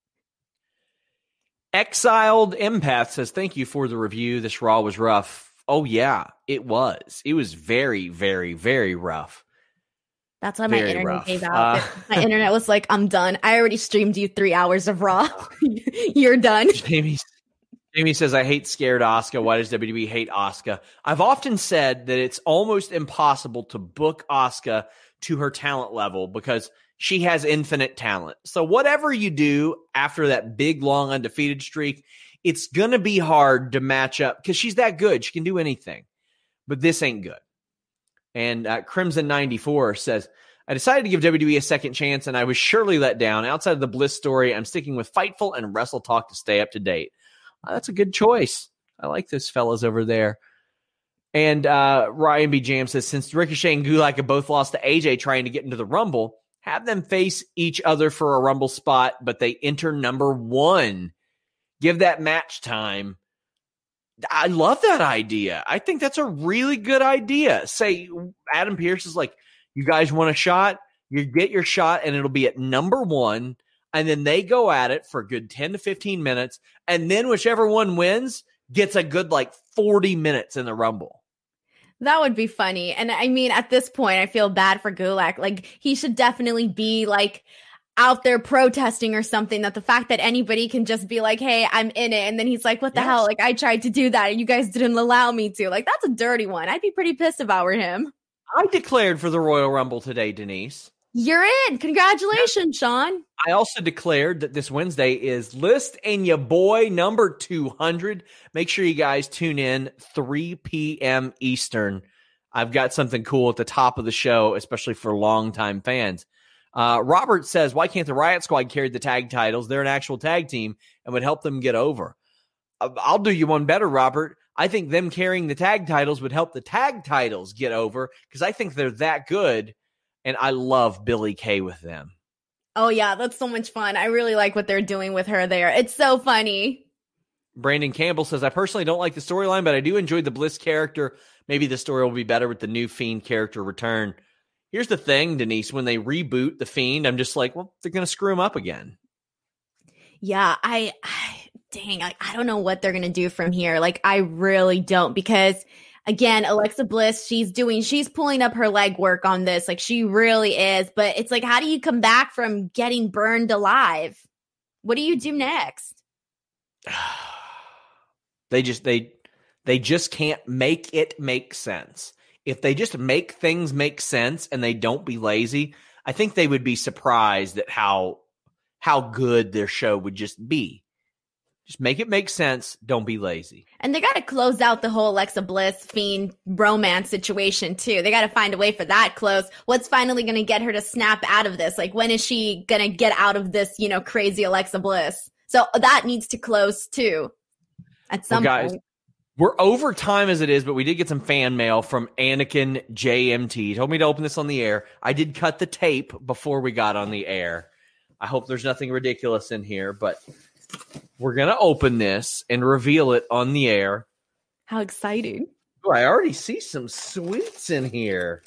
Exiled Empath says, thank you for the review. This Raw was rough. Oh, yeah, it was. It was very, very, very rough. That's why my very internet rough. gave out. Uh, my internet was like, I'm done. I already streamed you three hours of Raw. You're done. Jamie, Jamie says, I hate scared Asuka. Why does W W E hate Asuka? I've often said that it's almost impossible to book Asuka to her talent level because she has infinite talent. So whatever you do after that big, long, undefeated streak, it's going to be hard to match up because she's that good. She can do anything. But this ain't good. And uh, Crimson ninety-four says, I decided to give W W E a second chance, and I was surely let down. Outside of the Bliss story, I'm sticking with Fightful and Wrestle Talk to stay up to date. Uh, that's a good choice. I like those fellas over there. And uh, Ryan B. Jam says, since Ricochet and Gulak have both lost to A J trying to get into the Rumble, have them face each other for a Rumble spot, but they enter number one. Give that match time. I love that idea. I think that's a really good idea. Say Adam Pearce is like, you guys want a shot? You get your shot, and it'll be at number one. And then they go at it for a good ten to fifteen minutes. And then whichever one wins gets a good like forty minutes in the Rumble. That would be funny. And I mean, at this point, I feel bad for Gulak. Like, he should definitely be like out there protesting or something, that the fact that anybody can just be like, hey, I'm in it. And then he's like, what the yes. hell? Like, I tried to do that and you guys didn't allow me to. Like, that's a dirty one. I'd be pretty pissed if I were him. I declared for the Royal Rumble today, Denise. You're in. Congratulations, yeah. Sean. I also declared that this Wednesday is List and Ya Boy number two hundred. Make sure you guys tune in three p.m. Eastern. I've got something cool at the top of the show, especially for longtime fans. Uh, Robert says, why can't the Riot Squad carry the tag titles? They're an actual tag team and would help them get over. I'll do you one better, Robert. I think them carrying the tag titles would help the tag titles get over because I think they're that good, and I love Billie Kay with them. Oh, yeah, that's so much fun. I really like what they're doing with her there. It's so funny. Brandon Campbell says, I personally don't like the storyline, but I do enjoy the Bliss character. Maybe the story will be better with the new Fiend character return. Here's the thing, Denise, when they reboot the Fiend, I'm just like, well, they're going to screw him up again. Yeah, I, I dang, I, I don't know what they're going to do from here. Like, I really don't, because again, Alexa Bliss, she's doing, she's pulling up her legwork on this. Like, she really is. But it's like, how do you come back from getting burned alive? What do you do next? They just, they, they just can't make it make sense. If they just make things make sense and they don't be lazy, I think they would be surprised at how how good their show would just be. Just make it make sense. Don't be lazy. And they got to close out the whole Alexa Bliss Fiend romance situation too. They got to find a way for that close. What's finally going to get her to snap out of this? Like, when is she going to get out of this, you know, crazy Alexa Bliss? So that needs to close too at some well, guys, point. We're over time as it is, but we did get some fan mail from Anakin J M T. He told me to open this on the air. I did cut the tape before we got on the air. I hope there's nothing ridiculous in here, but we're going to open this and reveal it on the air. How exciting. Oh, I already see some sweets in here.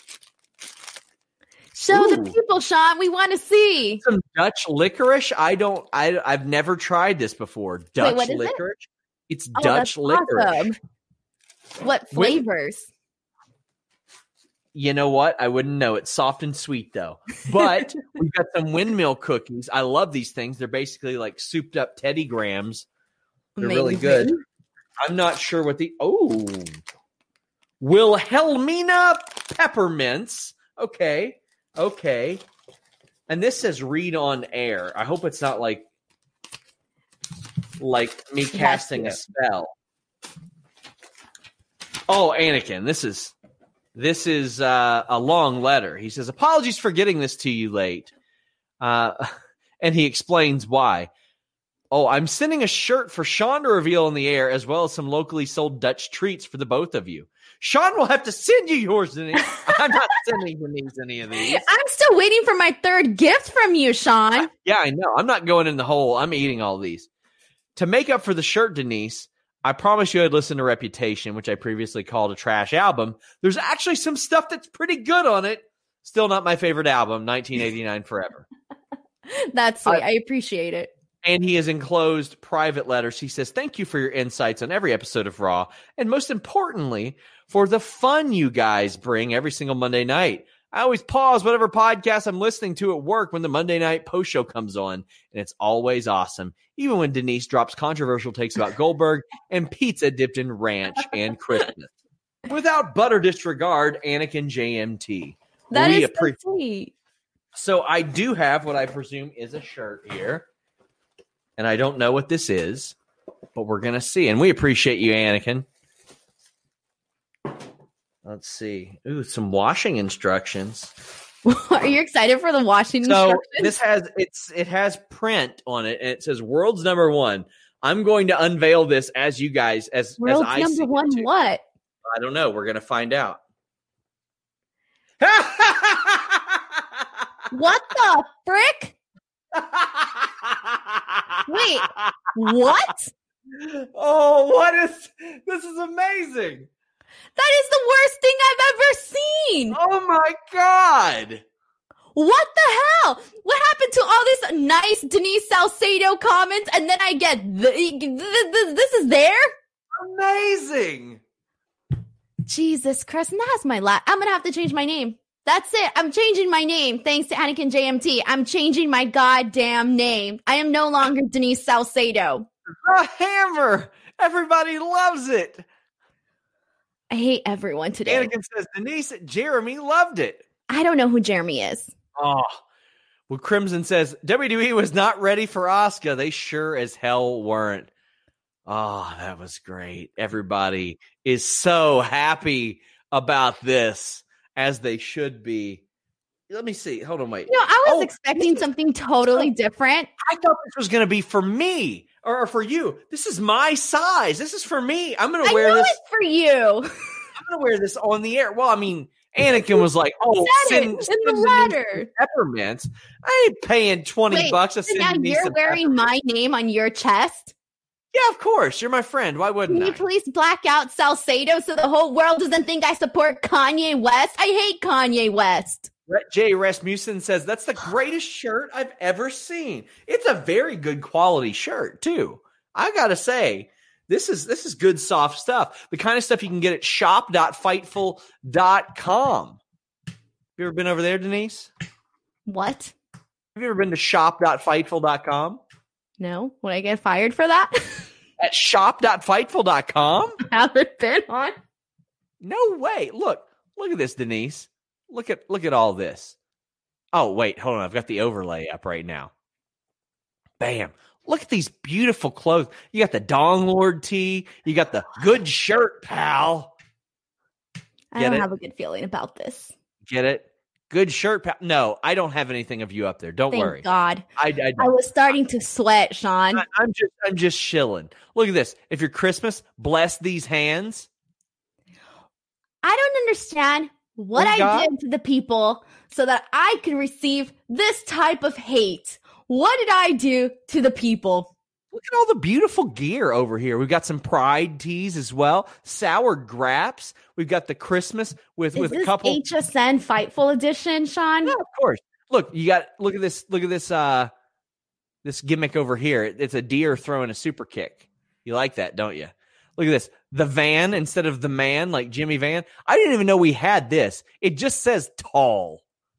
Show Ooh. the people, Sean. We want to see. Some Dutch licorice. I don't, I, I've never tried this before. Dutch Wait, licorice. It? It's oh, Dutch licorice. Awesome. What flavors? With, you know what? I wouldn't know. It's soft and sweet, though. But we've got some windmill cookies. I love these things. They're basically like souped up Teddy Grahams. They're Amazing. Really good. I'm not sure what the... Oh. Wilhelmina peppermints. Okay. Okay. And this says read on air. I hope it's not like like me casting a spell. Oh, Anakin, this is this is uh, a long letter. He says, apologies for getting this to you late. Uh, and he explains why. Oh, I'm sending a shirt for Sean to reveal in the air, as well as some locally sold Dutch treats for the both of you. Sean will have to send you yours, Denise. I'm not sending Denise any of these. I'm still waiting for my third gift from you, Sean. Yeah, I know. I'm not going in the hole. I'm eating all these. To make up for the shirt, Denise, I promised you I'd listen to Reputation, which I previously called a trash album. There's actually some stuff that's pretty good on it. Still not my favorite album, nineteen eighty-nine Forever. That's sweet. I, I appreciate it. And he has enclosed private letters. He says, thank you for your insights on every episode of Raw. And most importantly, for the fun you guys bring every single Monday night. I always pause whatever podcast I'm listening to at work when the Monday night post show comes on. And it's always awesome. Even when Denise drops controversial takes about Goldberg and pizza dipped in ranch and Christmas. Without butter disregard, Anakin J M T. That we is appre- so sweet. So I do have what I presume is a shirt here. And I don't know what this is, but we're going to see. And we appreciate you, Anakin. Let's see. Ooh, some washing instructions. Are you excited for the washing So instructions? this has it's it has print on it, and it says "World's Number One." I'm going to unveil this as you guys as World's as I see number it one too. what? I don't know. We're going to find out. What the frick? Wait, what? Oh, what is this? Is amazing. That is the worst thing I've ever seen. Oh my God. What the hell? What happened to all this nice Denise Salcedo comments? And then I get the, the, this is there? Amazing. Jesus Christ. And that's my last. I'm going to have to change my name. That's it. I'm changing my name. Thanks to Anakin J M T. I'm changing my goddamn name. I am no longer Denise Salcedo. The hammer. Everybody loves it. I hate everyone today. Anakin says, Denise, Jeremy loved it. I don't know who Jeremy is. Oh, well, Crimson says, W W E was not ready for Asuka. They sure as hell weren't. Oh, that was great. Everybody is so happy about this, as they should be. Let me see. Hold on, wait. No, I was Oh, expecting something totally different. I thought this was going to be for me or for you. This is my size. This is for me. I'm going to I wear know this. it's for you. I'm going to wear this on the air. Well, I mean, Anakin was like, "Oh, Said send, it send in the Denise letter. some peppermints." I ain't paying twenty Wait, bucks to so send now Denise you're some wearing my name on your chest? Yeah, of course. You're my friend. Why wouldn't Can you I? please black out Salcedo so the whole world doesn't think I support Kanye West? I hate Kanye West. Brett J. Rasmussen says, that's the greatest shirt I've ever seen. It's a very good quality shirt, too. I got to say, this is this is good, soft stuff. The kind of stuff you can get at shop dot fightful dot com. Have you ever been over there, Denise? What? Have you ever been to shop dot fightful dot com? No? Would I get fired for that? At shop dot fightful dot com? Haven't been on. No way. Look, look at this, Denise. Look at look at all this. Oh, wait, hold on. I've got the overlay up right now. Bam. Look at these beautiful clothes. You got the Dong Lord tee. You got the good shirt, pal. I Get don't it? have a good feeling about this. Get it? Good shirt, pal. No, I don't have anything of you up there. Don't Thank worry. God. I, I, I was starting to sweat, Sean. I, I'm just I'm just chilling. Look at this. If you're Christmas, bless these hands. I don't understand what Oh, I God. did to the people so that I could receive this type of hate. What did I do to the people? Look at all the beautiful gear over here. We've got some Pride tees as well. Sour Graps. We've got the Christmas with Is with a this couple. H S N Fightful Edition, Sean? Yeah, of course. Look, you got look at this. Look at this. Uh, this gimmick over here. It's a deer throwing a super kick. You like that, don't you? Look at this. The van instead of the man, like Jimmy Van. I didn't even know we had this. It just says tall.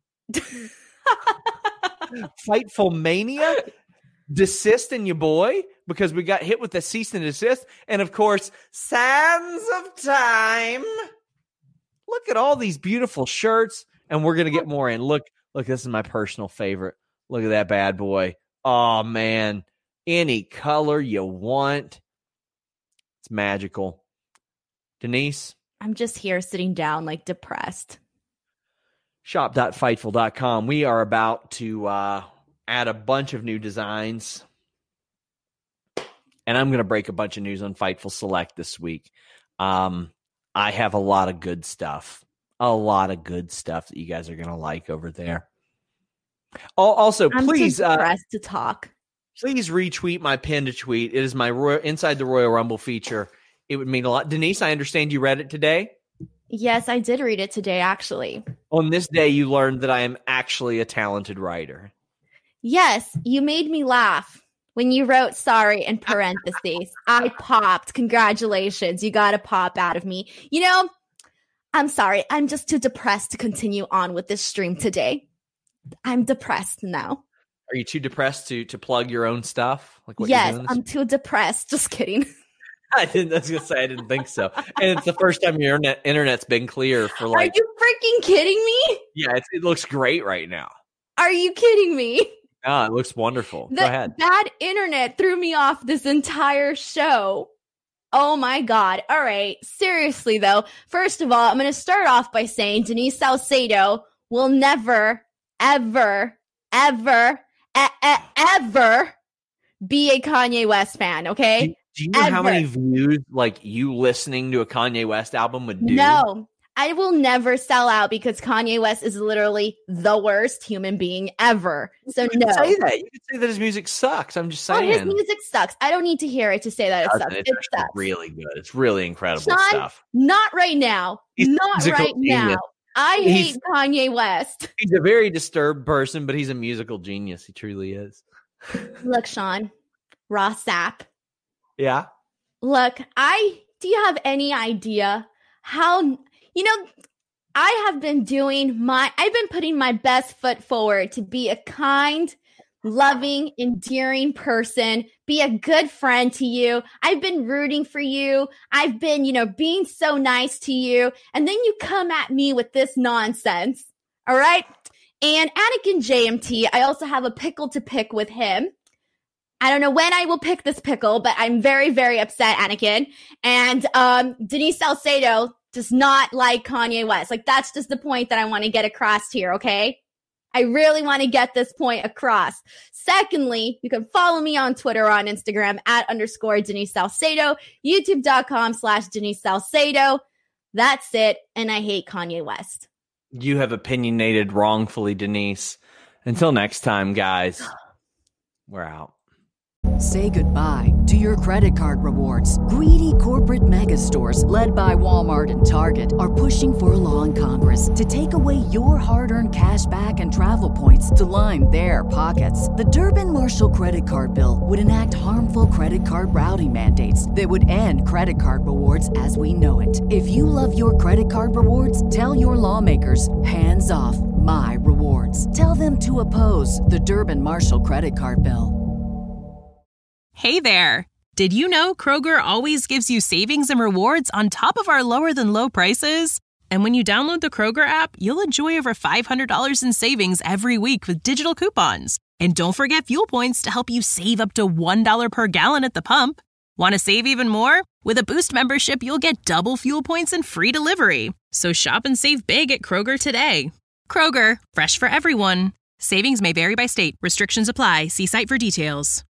Fightful Mania. Desist in your boy because we got hit with the cease and desist. And of course, Sands of Time. Look at all these beautiful shirts. And we're going to get more in. Look, look, this is my personal favorite. Look at that bad boy. Oh, man. Any color you want. It's magical. Denise? I'm just here sitting down, like depressed. shop dot fightful dot com. We are about to uh, add a bunch of new designs. and I'm going to break a bunch of news on Fightful Select this week. Um, I have a lot of good stuff, a lot of good stuff that you guys are going to like over there. Also, I'm please, too uh, depressed to talk. Please retweet my pinned tweet. It is my Royal, Inside the Royal Rumble feature. It would mean a lot. Denise, I understand you read it today. Yes, I did read it today, actually. On this day, you learned that I am actually a talented writer. Yes, you made me laugh when you wrote sorry in parentheses. I popped. Congratulations. You got a pop out of me. You know, I'm sorry. I'm just too depressed to continue on with this stream today. I'm depressed now. Are you too depressed to to plug your own stuff? Like what yes, you're doing I'm too depressed. Just kidding. I didn't. I was gonna say I didn't think so. And it's the first time your internet, internet's been clear for like. Are you freaking kidding me? Yeah, it's, it looks great right now. Are you kidding me? Ah, it looks wonderful. The Go ahead. Bad internet threw me off this entire show. Oh my God. All right. Seriously though, first of all, I'm going to start off by saying Denise Salcedo will never, ever, ever. E- e- ever be a Kanye West fan, okay? Do, do you know ever. how many views like you listening to a Kanye West album would do? No, I will never sell out because Kanye West is literally the worst human being ever. So you no. Can say that. You can say that his music sucks. I'm just saying. Oh, his music sucks. I don't need to hear it to say that it Doesn't sucks. It's It actually sucks. really good. It's really incredible Sean, stuff. Not right now. He's not right genius. now. I He's- hate Kanye West. He's a very disturbed person, but he's a musical genius. He truly is. Look, Sean, Ross Sapp. Yeah. Look, I do you have any idea how, you know, I have been doing my, I've been putting my best foot forward to be a kind, loving, endearing person, be a good friend to you. I've been rooting for you. I've been, you know, being so nice to you. And then you come at me with this nonsense. All right. And Anakin J M T, I also have a pickle to pick with him. I don't know when I will pick this pickle, but I'm very, very upset, Anakin. And um, Denise Salcedo does not like Kanye West. Like, that's just the point that I want to get across here, okay? I really want to get this point across. Secondly, you can follow me on Twitter or on Instagram at underscore Denise Salcedo, youtube.com slash Denise Salcedo. That's it. And I hate Kanye West. You have opinionated wrongfully, Denise. Until next time, guys, we're out. Say goodbye to your credit card rewards. Greedy corporate mega stores, led by Walmart and Target, are pushing for a law in Congress to take away your hard-earned cash back and travel points to line their pockets. The Durbin-Marshall credit card bill would enact harmful credit card routing mandates that would end credit card rewards as we know it. If you love your credit card rewards, tell your lawmakers, hands off my rewards. Tell them to oppose the Durbin-Marshall credit card bill. Hey there! Did you know Kroger always gives you savings and rewards on top of our lower-than-low prices? And when you download the Kroger app, you'll enjoy over five hundred dollars in savings every week with digital coupons. And don't forget fuel points to help you save up to one dollar per gallon at the pump. Want to save even more? With a Boost membership, you'll get double fuel points and free delivery. So shop and save big at Kroger today. Kroger, fresh for everyone. Savings may vary by state. Restrictions apply. See site for details.